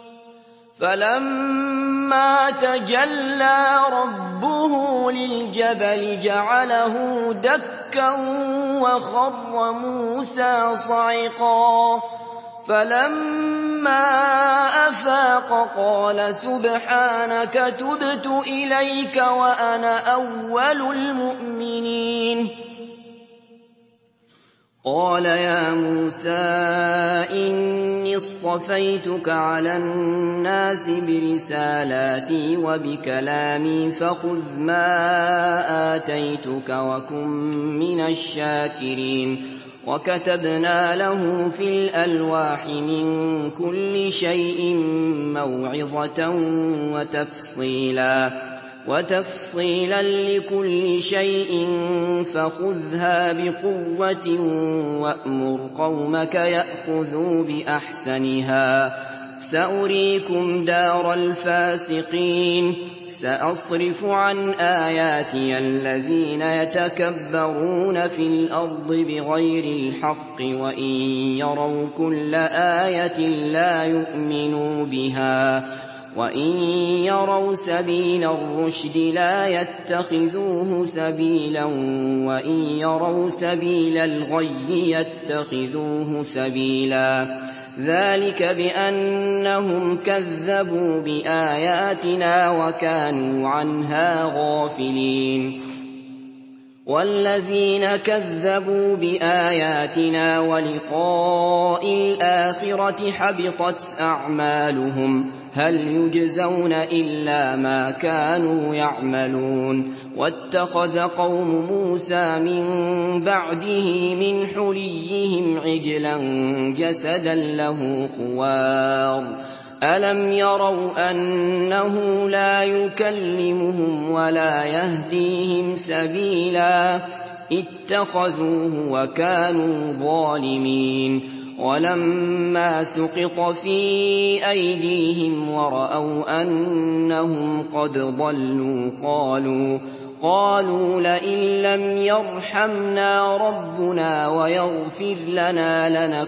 فَلَمَّا تَجَلَّىٰ رَبُّهُ لِلْجَبَلِ جَعَلَهُ دَكًّا وَخَرَّ مُوسَىٰ صَعِقًا ۚ فَلَمَّا أَفَاقَ قَالَ سُبْحَانَكَ تُبْتُ إِلَيْكَ وَأَنَا أَوَّلُ الْمُؤْمِنِينَ. قَالَ يَا مُوسَىٰ إِنِّي اصْطَفَيْتُكَ عَلَى النَّاسِ بِرِسَالَاتِي وَبِكَلَامِي فَخُذْ مَا آتَيْتُكَ وَكُن مِّنَ الشَّاكِرِينَ. وَكَتَبْنَا لَهُ فِي الْأَلْوَاحِ مِن كُلِّ شَيْءٍ مَّوْعِظَةً وَتَفْصِيلًا وَتَفْصِيلًا لِّكُلِّ شَيْءٍ فَخُذْهَا بِقُوَّةٍ وَأْمُرْ قَوْمَكَ يَأْخُذُوا بِأَحْسَنِهَا ۚ سَأُرِيكُمْ دَارَ الْفَاسِقِينَ. سَأَصْرِفُ عَنْ آيَاتِيَ الَّذِينَ يَتَكَبَّرُونَ فِي الْأَرْضِ بِغَيْرِ الْحَقِّ وَإِن يَرَوْا كُلَّ آيَةٍ لَّا يُؤْمِنُوا بِهَا وَإِن يَرَوْا سَبِيلَ الرُّشْدِ لَا يَتَّخِذُوهُ سَبِيلًا وَإِن يَرَوْا سَبِيلَ الْغَيِّ يَتَّخِذُوهُ سَبِيلًا ۚ ذَٰلِكَ بِأَنَّهُمْ كَذَّبُوا بِآيَاتِنَا وَكَانُوا عَنْهَا غَافِلِينَ. وَالَّذِينَ كَذَّبُوا بِآيَاتِنَا وَلِقَاءِ الْآخِرَةِ حَبِطَتْ أَعْمَالُهُمْ هَلْ يُجْزَوْنَ إِلَّا مَا كَانُوا يَعْمَلُونَ. وَاتَّخَذَ قَوْمُ مُوسَىٰ مِن بَعْدِهِ مِنْ حُلِيِّهِمْ عِجْلًا جَسَدًا لَّهُ خُوَارٌ أَلَمْ يَرَوْا أَنَّهُ لَا يُكَلِّمُهُمْ وَلَا يَهْدِيهِمْ سَبِيلًا ۘ اتَّخَذُوهُ وَكَانُوا ظَالِمِينَ. وَلَمَّا سُقِطَ فِي أَيْدِيهِمْ وَرَأَوْا أَنَّهُمْ قَدْ ضَلُّوا قَالُوا قَالُوا لَئِن لَّمْ يَرْحَمْنَا رَبُّنَا وَيَغْفِرْ لَنَا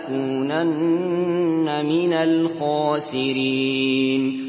لَنَكُونَنَّ مِنَ الْخَاسِرِينَ.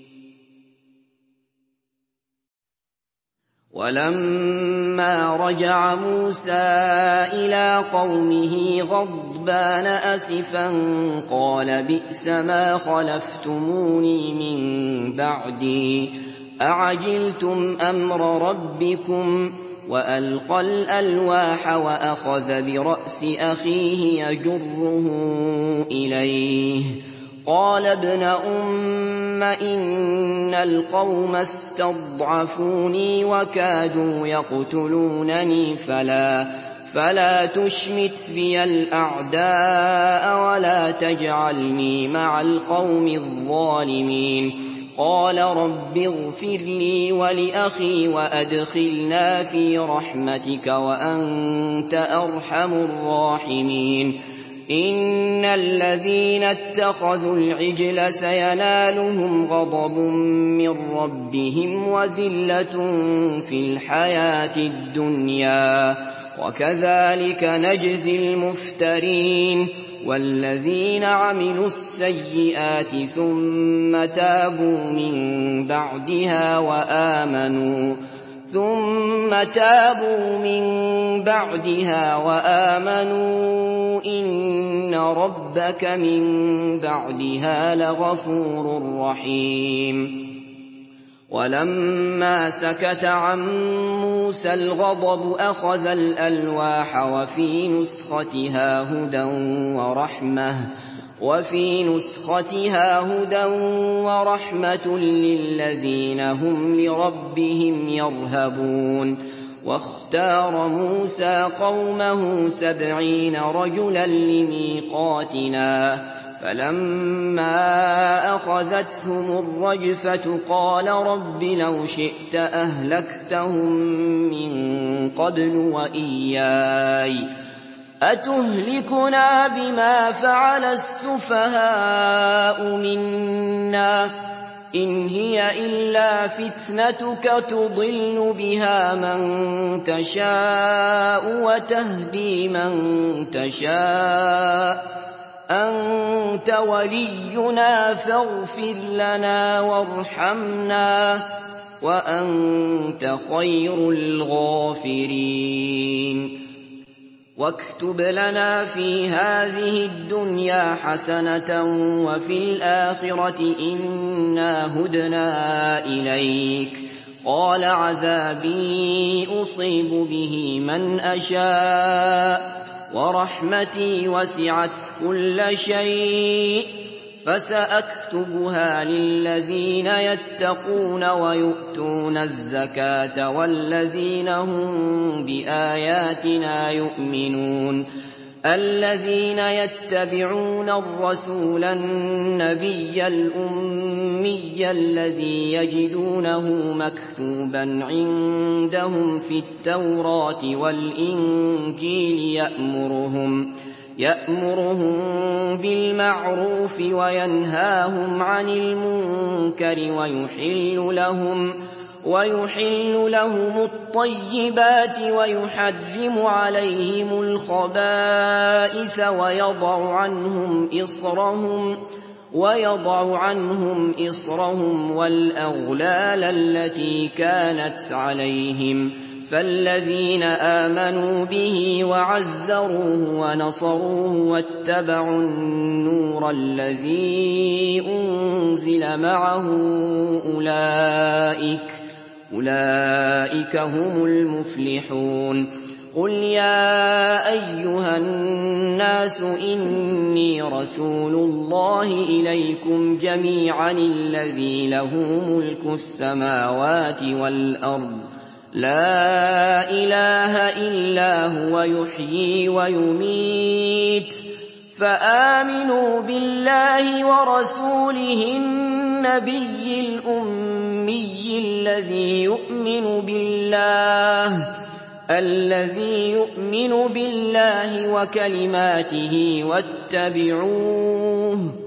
وَلَمَّا رَجَعَ مُوسَىٰ إِلَىٰ قَوْمِهِ غَضْبَانَ أَسِفًا قَالَ بِئْسَ مَا خَلَفْتُمُونِي مِن بَعْدِي أَعَجِلْتُمْ أَمْرَ رَبِّكُمْ ۖ وَأَلْقَى الْأَلْوَاحَ وَأَخَذَ بِرَأْسِ أَخِيهِ يَجُرُّهُ إِلَيْهِ قَالَ ابْنَ أُمَّ إِنَّ الْقَوْمَ اسْتَضْعَفُونِي وَكَادُوا يَقْتُلُونَنِي فَلَا فَلَا تُشْمِتْ بِيَ الْأَعْدَاءَ وَلَا تَجْعَلْنِي مَعَ الْقَوْمِ الظَّالِمِينَ. قَالَ رَبِّ اغْفِرْ لِي وَلِأَخِي وَأَدْخِلْنَا فِي رَحْمَتِكَ وَأَنتَ أَرْحَمُ الرَّاحِمِينَ. إِنَّ الَّذِينَ اتَّخَذُوا الْعِجْلَ سَيَنَالُهُمْ غَضَبٌ مِّن رَّبِّهِمْ وَذِلَّةٌ فِي الْحَيَاةِ الدُّنْيَا ۚ وَكَذَٰلِكَ نَجْزِي الْمُفْتَرِينَ. وَالَّذِينَ عَمِلُوا السَّيِّئَاتِ ثُمَّ تَابُوا مِن بَعْدِهَا وَآمَنُوا ثُمَّ تَابُوا مِن بَعْدِهَا وَآمَنُوا إِنَّ رَبَّكَ مِن بَعْدِهَا لَغَفُورٌ رَّحِيمٌ. وَلَمَّا سَكَتَ عَن مُّوسَى الْغَضَبُ أَخَذَ الْأَلْوَاحَ وَفِي نُسْخَتِهَا هُدًى وَرَحْمَةٌ وفي نسختها هدى ورحمة للذين هم لربهم يرهبون. واختار موسى قومه سبعين رجلا لميقاتنا فلما أخذتهم الرجفة قال رب لو شئت أهلكتهم من قبل وإياي أتهلكنا بما فعل السفهاء منا إن هي إلا فتنتك تضل بها من تشاء وتهدي من تشاء أنت ولينا فاغفر لنا وارحمنا وأنت خير الغافرين واكتب لنا في هذه الدنيا حسنة وفي الآخرة إنا هدنا إليك قال عذابي أصيب به من أشاء ورحمتي وسعت كل شيء فسأكتبها للذين يتقون ويؤتون الزكاة والذين هم بآياتنا يؤمنون الذين يتبعون الرسول النبي الأمي الذي يجدونه مكتوبا عندهم في التوراة والإنجيل يأمرهم يأمرهم بالمعروف وينهاهم عن المنكر ويحل لهم ويحل لهم الطيبات ويحرم عليهم الخبائث ويضع عنهم إصرهم ويضع عنهم إصرهم والأغلال التي كانت عليهم فالذين آمنوا به وعزروه ونصروه واتبعوا النور الذي أنزل معه أولئك أولئك هم المفلحون قل يا أيها الناس إني رسول الله إليكم جميعا الذي له ملك السماوات والأرض لا إله إلا هو يحيي ويميت فآمنوا بالله ورسوله النبي الأمي الذي يؤمن بالله الذي يؤمن بالله وكلماته واتبعوه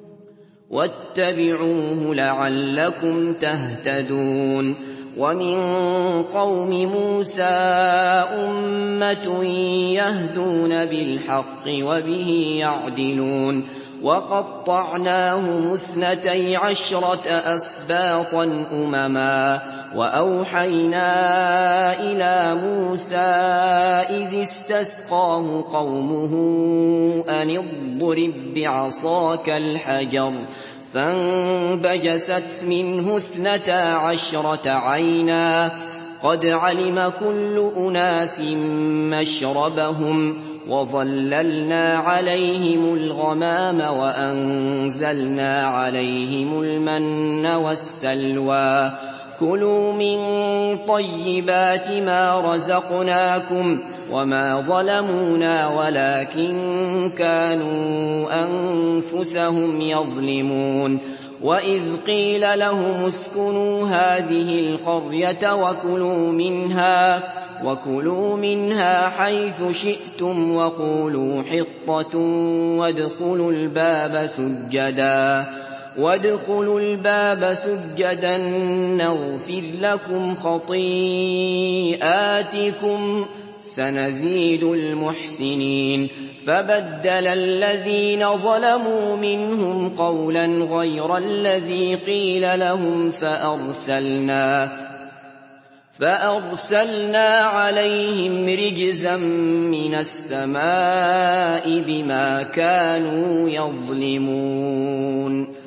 واتبعوه لعلكم تهتدون ومن قوم موسى أمة يهدون بالحق وبه يعدلون وقطعناهم اثنتي عشرة أسباطا أمما وأوحينا إلى موسى إذ استسقاه قومه أن اضرب بعصاك الحجر فانبجست منه اثنتا عشرة عينا قد علم كل أناس مشربهم وظللنا عليهم الغمام وأنزلنا عليهم المن والسلوى كلوا من طيبات ما رزقناكم وما ظلمونا ولكن كانوا أنفسهم يظلمون وإذ قيل لهم اسكنوا هذه القرية وكلوا منها وكلوا منها حيث شئتم وقولوا حطة وادخلوا الباب سجدا وادخلوا الباب سجدا نغفر لكم خطيئاتكم سنزيد المحسنين فبدل الذين ظلموا منهم قولا غير الذي قيل لهم فأرسلنا فأرسلنا عليهم رجزا من السماء بما كانوا يظلمون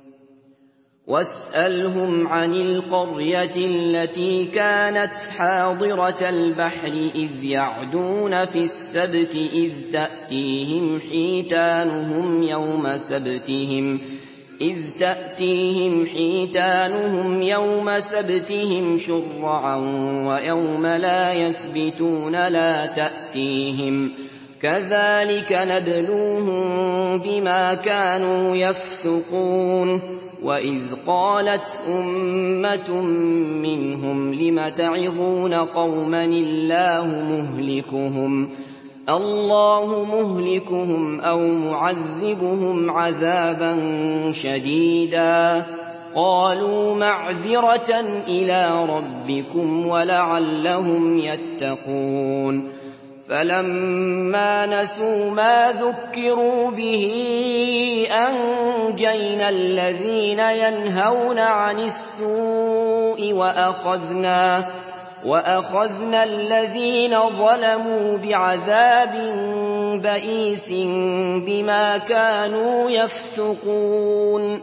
واسألهم عن القرية التي كانت حاضرة البحر إذ يعدون في السبت إذ تأتيهم حيتانهم يوم سبتهم إذ تأتيهم حيتانهم يوم سبتهم شرعا ويوم لا يسبتون لا تأتيهم كذلك نبلوهم بما كانوا يفسقون وإذ قالت أمة منهم لم تعظون قوما الله مهلكهم الله مهلكهم أو معذبهم عذابا شديدا قالوا معذرة إلى ربكم ولعلهم يتقون فلما نسوا ما ذكروا به أنجينا الذين ينهون عن السوء وأخذنا وأخذنا الذين ظلموا بعذاب بئيس بما كانوا يفسقون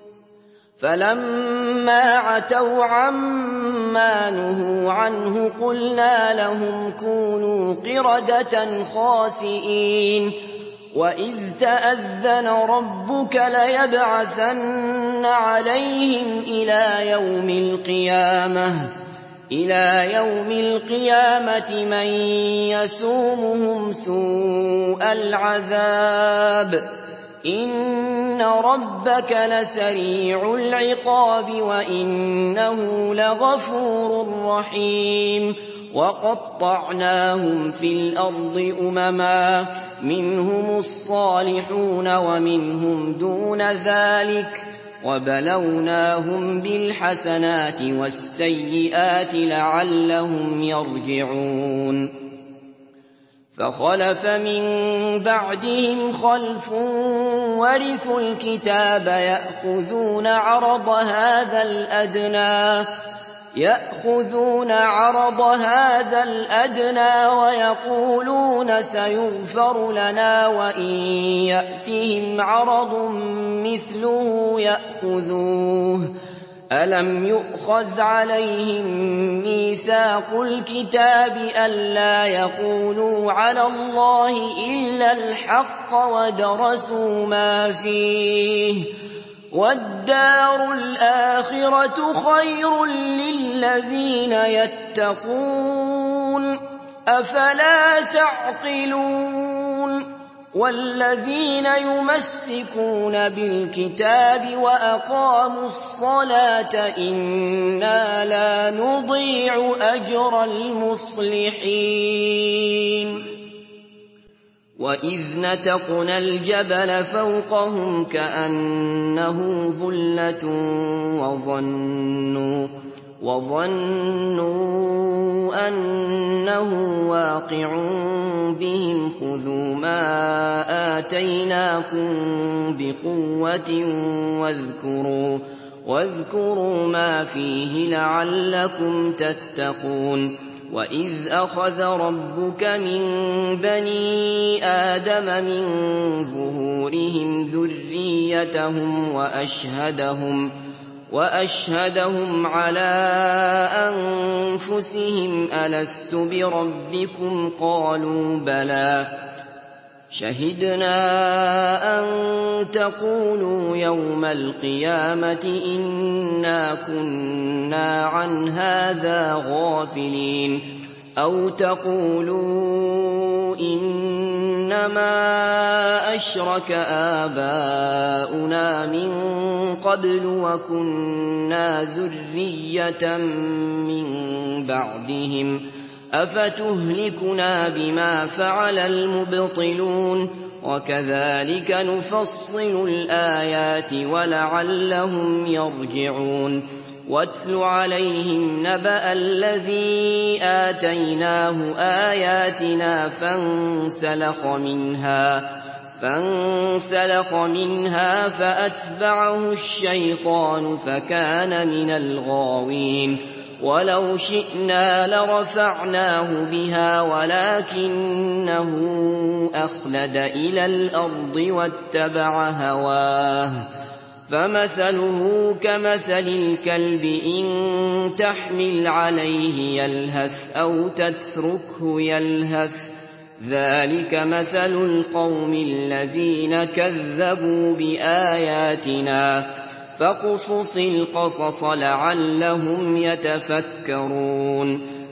فلما عتوا عما نهوا عنه قلنا لهم كونوا قردة خاسئين وإذ تأذن ربك ليبعثن عليهم إلى يوم القيامة إلى يوم القيامة من يسومهم سوء العذاب إن ربك لسريع العقاب وإنه لغفور رحيم وقطعناهم في الأرض أمما منهم الصالحون ومنهم دون ذلك وبلوناهم بالحسنات والسيئات لعلهم يرجعون فخلف من بعدهم خلف ورثوا الكتاب يأخذون عرض هذا الأدنى يأخذون عرض هذا الأدنى ويقولون سيغفر لنا وإن يأتهم عرض مثله يأخذوه ألم يؤخذ عليهم ميثاق الكتاب ألا يقولوا على الله إلا الحق ودرسوا ما فيه والدار الآخرة خير للذين يتقون أفلا تعقلون والذين يمسكون بالكتاب وأقاموا الصلاة إنا لا نضيع أجر المصلحين وإذ نتقنا الجبل فوقهم كأنه ظلة وظنوا وظنوا أنه واقع بهم خذوا ما آتيناكم بقوة واذكروا واذكروا ما فيه لعلكم تتقون وإذ أخذ ربك من بني آدم من ظهورهم ذريتهم وأشهدهم وأشهدهم على أنفسهم ألست بربكم قالوا بلى شهدنا أن تقولوا يوم القيامة إنا كنا عن هذا غافلين أو تقولوا إنما أشرك آباؤنا من قبل وكنا ذرية من بعدهم أفتهلكنا بما فعل المبطلون وكذلك نفصل الآيات ولعلهم يرجعون واتل عليهم نبأ الذي آتيناه آياتنا فانسلخ منها فانسلخ منها فأتبعه الشيطان فكان من الغاوين ولو شئنا لرفعناه بها ولكنه أخلد إلى الأرض واتبع هواه فمثله كمثل الكلب إن تحمل عليه يلهث أو تتركه يلهث ذلك مثل القوم الذين كذبوا بآياتنا فاقصص القصص لعلهم يتفكرون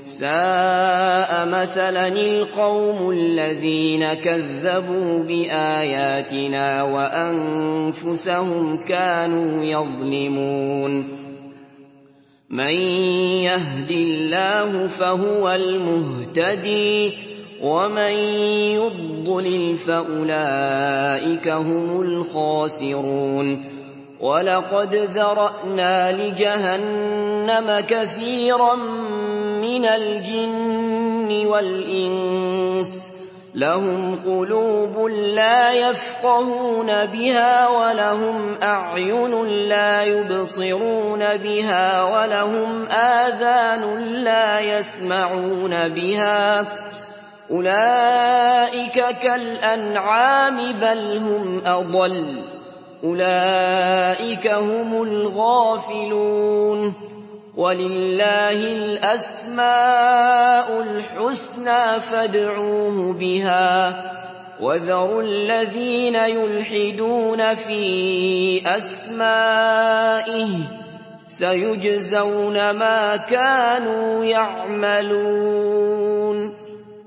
سَاءَ مَثَلًا الْقَوْمُ الَّذِينَ كَذَّبُوا بِآيَاتِنَا وَأَنفُسَهُمْ كَانُوا يَظْلِمُونَ مَن يَهْدِ اللَّهُ فَهُوَ الْمُهْتَدِي وَمَن يُضْلِلْ فَأُولَٰئِكَ هُمُ الْخَاسِرُونَ وَلَقَدْ ذَرَأْنَا لِجَهَنَّمَ كَثِيرًا مِّنَ الْجِنِّ وَالْإِنسِ لَهُمْ قُلُوبٌ لَّا يَفْقَهُونَ بِهَا وَلَهُمْ أَعْيُنٌ لَّا يُبْصِرُونَ بِهَا وَلَهُمْ آذَانٌ لَّا يَسْمَعُونَ بِهَا أُولَٰئِكَ كَالْأَنْعَامِ بَلْ هُمْ أَضَلُّ أُولَٰئِكَ هُمُ الْغَافِلُونَ وَلِلَّهِ الْأَسْمَاءُ الْحُسْنَىٰ فَادْعُوهُ بِهَا وَذَرُوا الَّذِينَ يُلْحِدُونَ فِي أَسْمَائِهِ سَيُجْزَوْنَ مَا كَانُوا يَعْمَلُونَ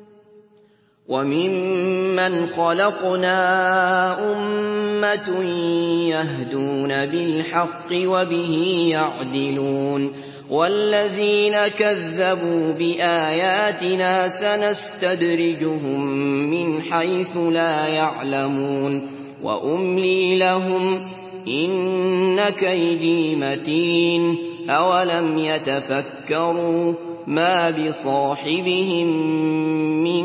وَمِمَّنْ خَلَقْنَا أُمَّةٌ يَهْدُونَ بِالْحَقِّ وَبِهِ يَعْدِلُونَ وَالَّذِينَ كَذَّبُوا بِآيَاتِنَا سَنَسْتَدْرِجُهُم مِّنْ حَيْثُ لَا يَعْلَمُونَ وَأُمْلِي لَهُمْ إِنَّ كَيْدِي مَتِينٌ أَوَلَمْ يَتَفَكَّرُوا مَا بِصَاحِبِهِم مِّن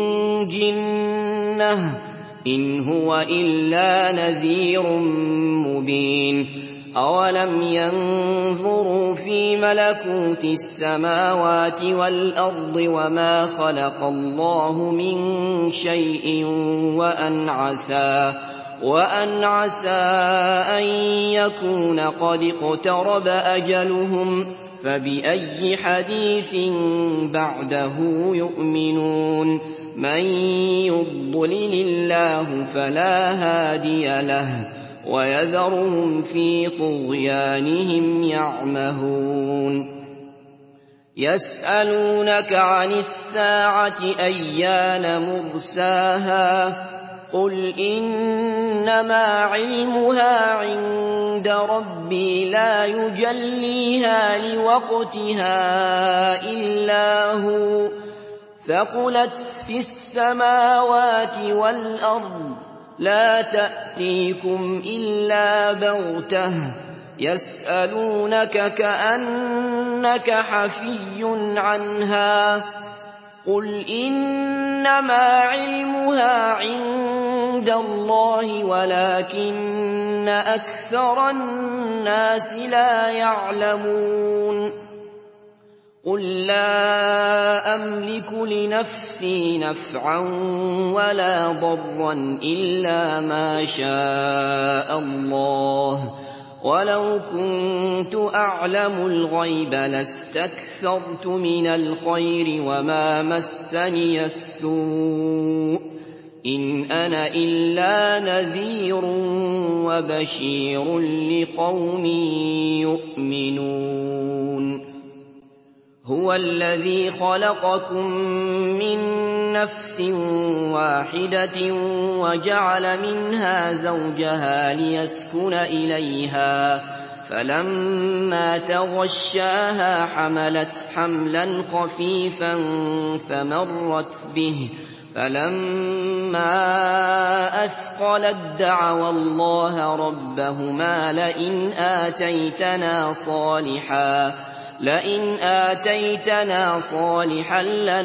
جِنَّةٍ إِنْ هُوَ إِلَّا نَذِيرٌ مُّبِينٌ أَوَلَمْ يَنظُرُوا فِي مَلَكُوتِ السَّمَاوَاتِ وَالْأَرْضِ وَمَا خَلَقَ اللَّهُ مِن شَيْءٍ وَأَنْ عَسَىٰ وَأَنْ عَسَىٰ أَن يَكُونَ قَدِ اقْتَرَبَ أَجَلُهُمْ فَبِأَيِّ حَدِيثٍ بَعْدَهُ يُؤْمِنُونَ مَن يُضْلِلِ اللَّهُ فَلَا هَادِيَ لَهُ وَيَذَرُهُمْ فِي طُغْيَانِهِمْ يَعْمَهُونَ يَسْأَلُونَكَ عَنِ السَّاعَةِ أَيَّانَ مُرْسَاهَا قُلْ إِنَّمَا عِلْمُهَا عِندَ رَبِّي لَا يُجَلِّيهَا لِوَقْتِهَا إِلَّا هُوَ ثَقُلَتْ فِي السَّمَاوَاتِ وَالْأَرْضِ لَا تَأْتِيكُمْ إِلَّا بَغْتَةً يَسْأَلُونَكَ كَأَنَّكَ حَفِيٌّ عَنْهَا قُلْ إِنَّمَا عِلْمُهَا عِندَ اللَّهِ وَلَٰكِنَّ أَكْثَرَ النَّاسِ لَا يَعْلَمُونَ قُل لَّا أَمْلِكُ لِنَفْسِي نَفْعًا وَلَا ضَرًّا إِلَّا مَا شَاءَ اللَّهُ وَلَوْ كُنتُ أَعْلَمُ الْغَيْبَ لَاسْتَكْثَرْتُ مِنَ الْخَيْرِ وَمَا مَسَّنِيَ السُّوءُ إِنْ أَنَا إِلَّا نَذِيرٌ وَبَشِيرٌ لِّقَوْمٍ يُؤْمِنُونَ هُوَ الَّذِي خَلَقَكُم مِّن نَّفْسٍ وَاحِدَةٍ وَجَعَلَ مِنْهَا زَوْجَهَا لِيَسْكُنَ إِلَيْهَا فَلَمَّا تَغَشَّاهَا حَمَلَتْ حَمْلًا خَفِيفًا فَمَرَّتْ بِهِ فَلَمَّا أَثْقَلَت دَّعَوَا اللَّهَ رَبَّهُمَا لَئِنْ آتَيْتَنَا صَالِحًا لئن آتيتنا صالحا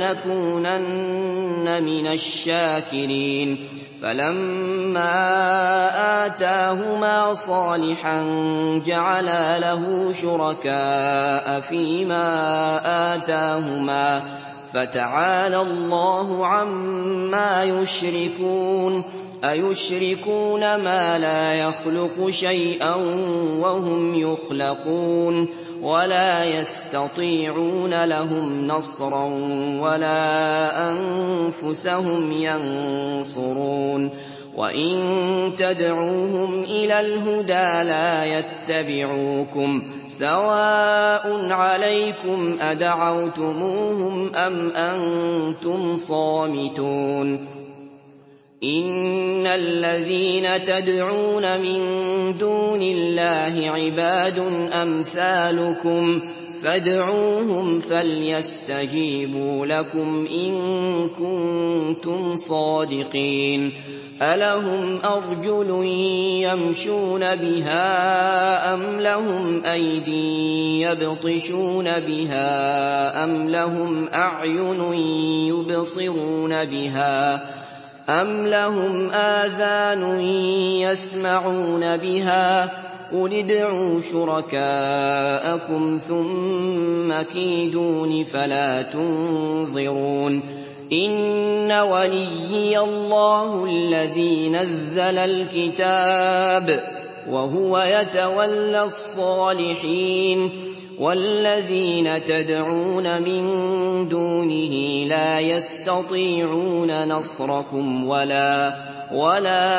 لنكونن من الشاكرين فلما آتاهما صالحا جعلا له شركاء فيما آتاهما فتعالى الله عما يشركون أيشركون ما لا يخلق شيئا وهم يخلقون ولا يستطيعون لهم نصرا ولا أنفسهم ينصرون وَإِن تَدْعُوهُمْ إِلَى الْهُدَىٰ لَا يَتَّبِعُوكُمْ سَوَاءٌ عَلَيْكُمْ أَدَعَوْتُمُوهُمْ أَمْ أَنتُمْ صَامِتُونَ إِنَّ الَّذِينَ تَدْعُونَ مِن دُونِ اللَّهِ عِبَادٌ أَمْثَالُكُمْ فادعوهم فليستجيبوا لكم إن كنتم صادقين ألهم أرجل يمشون بها أم لهم أيد يبطشون بها أم لهم أعين يبصرون بها أم لهم آذان يسمعون بها قل ادعوا شركاءكم ثم كيدون فلا تنظرون إن وليي الله الذي نزل الكتاب وهو يتولى الصالحين والذين تدعون من دونه لا يستطيعون نصركم ولا ولا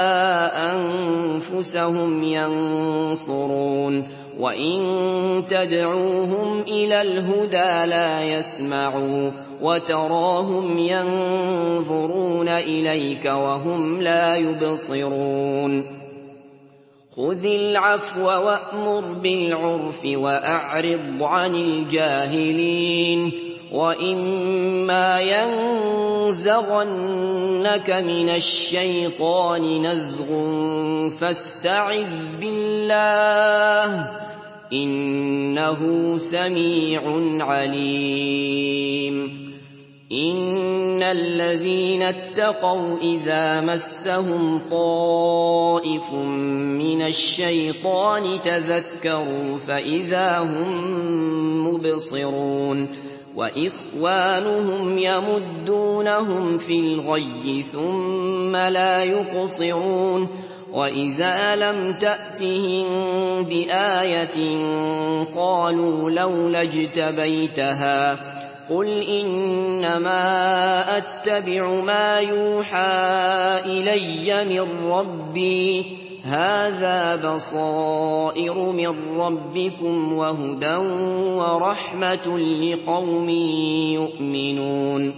أنفسهم ينصرون وإن تدعوهم إلى الهدى لا يسمعوا وتراهم ينظرون إليك وهم لا يبصرون خذ العفو وأمر بالعرف وأعرض عن الجاهلين وإما ينزغنك من الشيطان نزغ فاستعذ بالله إنه سميع عليم إن الذين اتقوا إذا مسهم طائف من الشيطان تذكروا فإذا هم مبصرون وإخوانهم يمدونهم في الغي ثم لا يقصرون وإذا لم تأتهم بآية قالوا لولا اجتبيتها قل إنما أتبع ما يوحى إلي من ربي هذا بصائر من ربكم وهدى ورحمة لقوم يؤمنون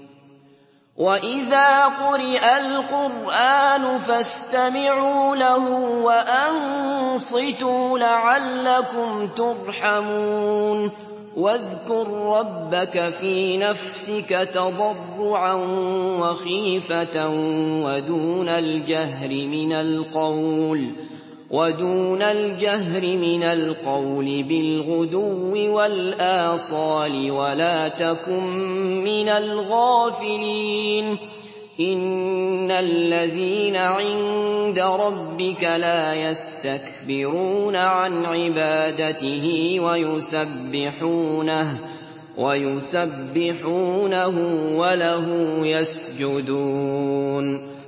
وإذا قرئ القرآن فاستمعوا له وأنصتوا لعلكم ترحمون واذكر ربك في نفسك تضرعا وخيفة ودون الجهر من القول ودون الجهر من القول بالغدو والآصال ولا تكن من الغافلين إن الذين عند ربك لا يستكبرون عن عبادته ويسبحونه ويسبحونه وله يسجدون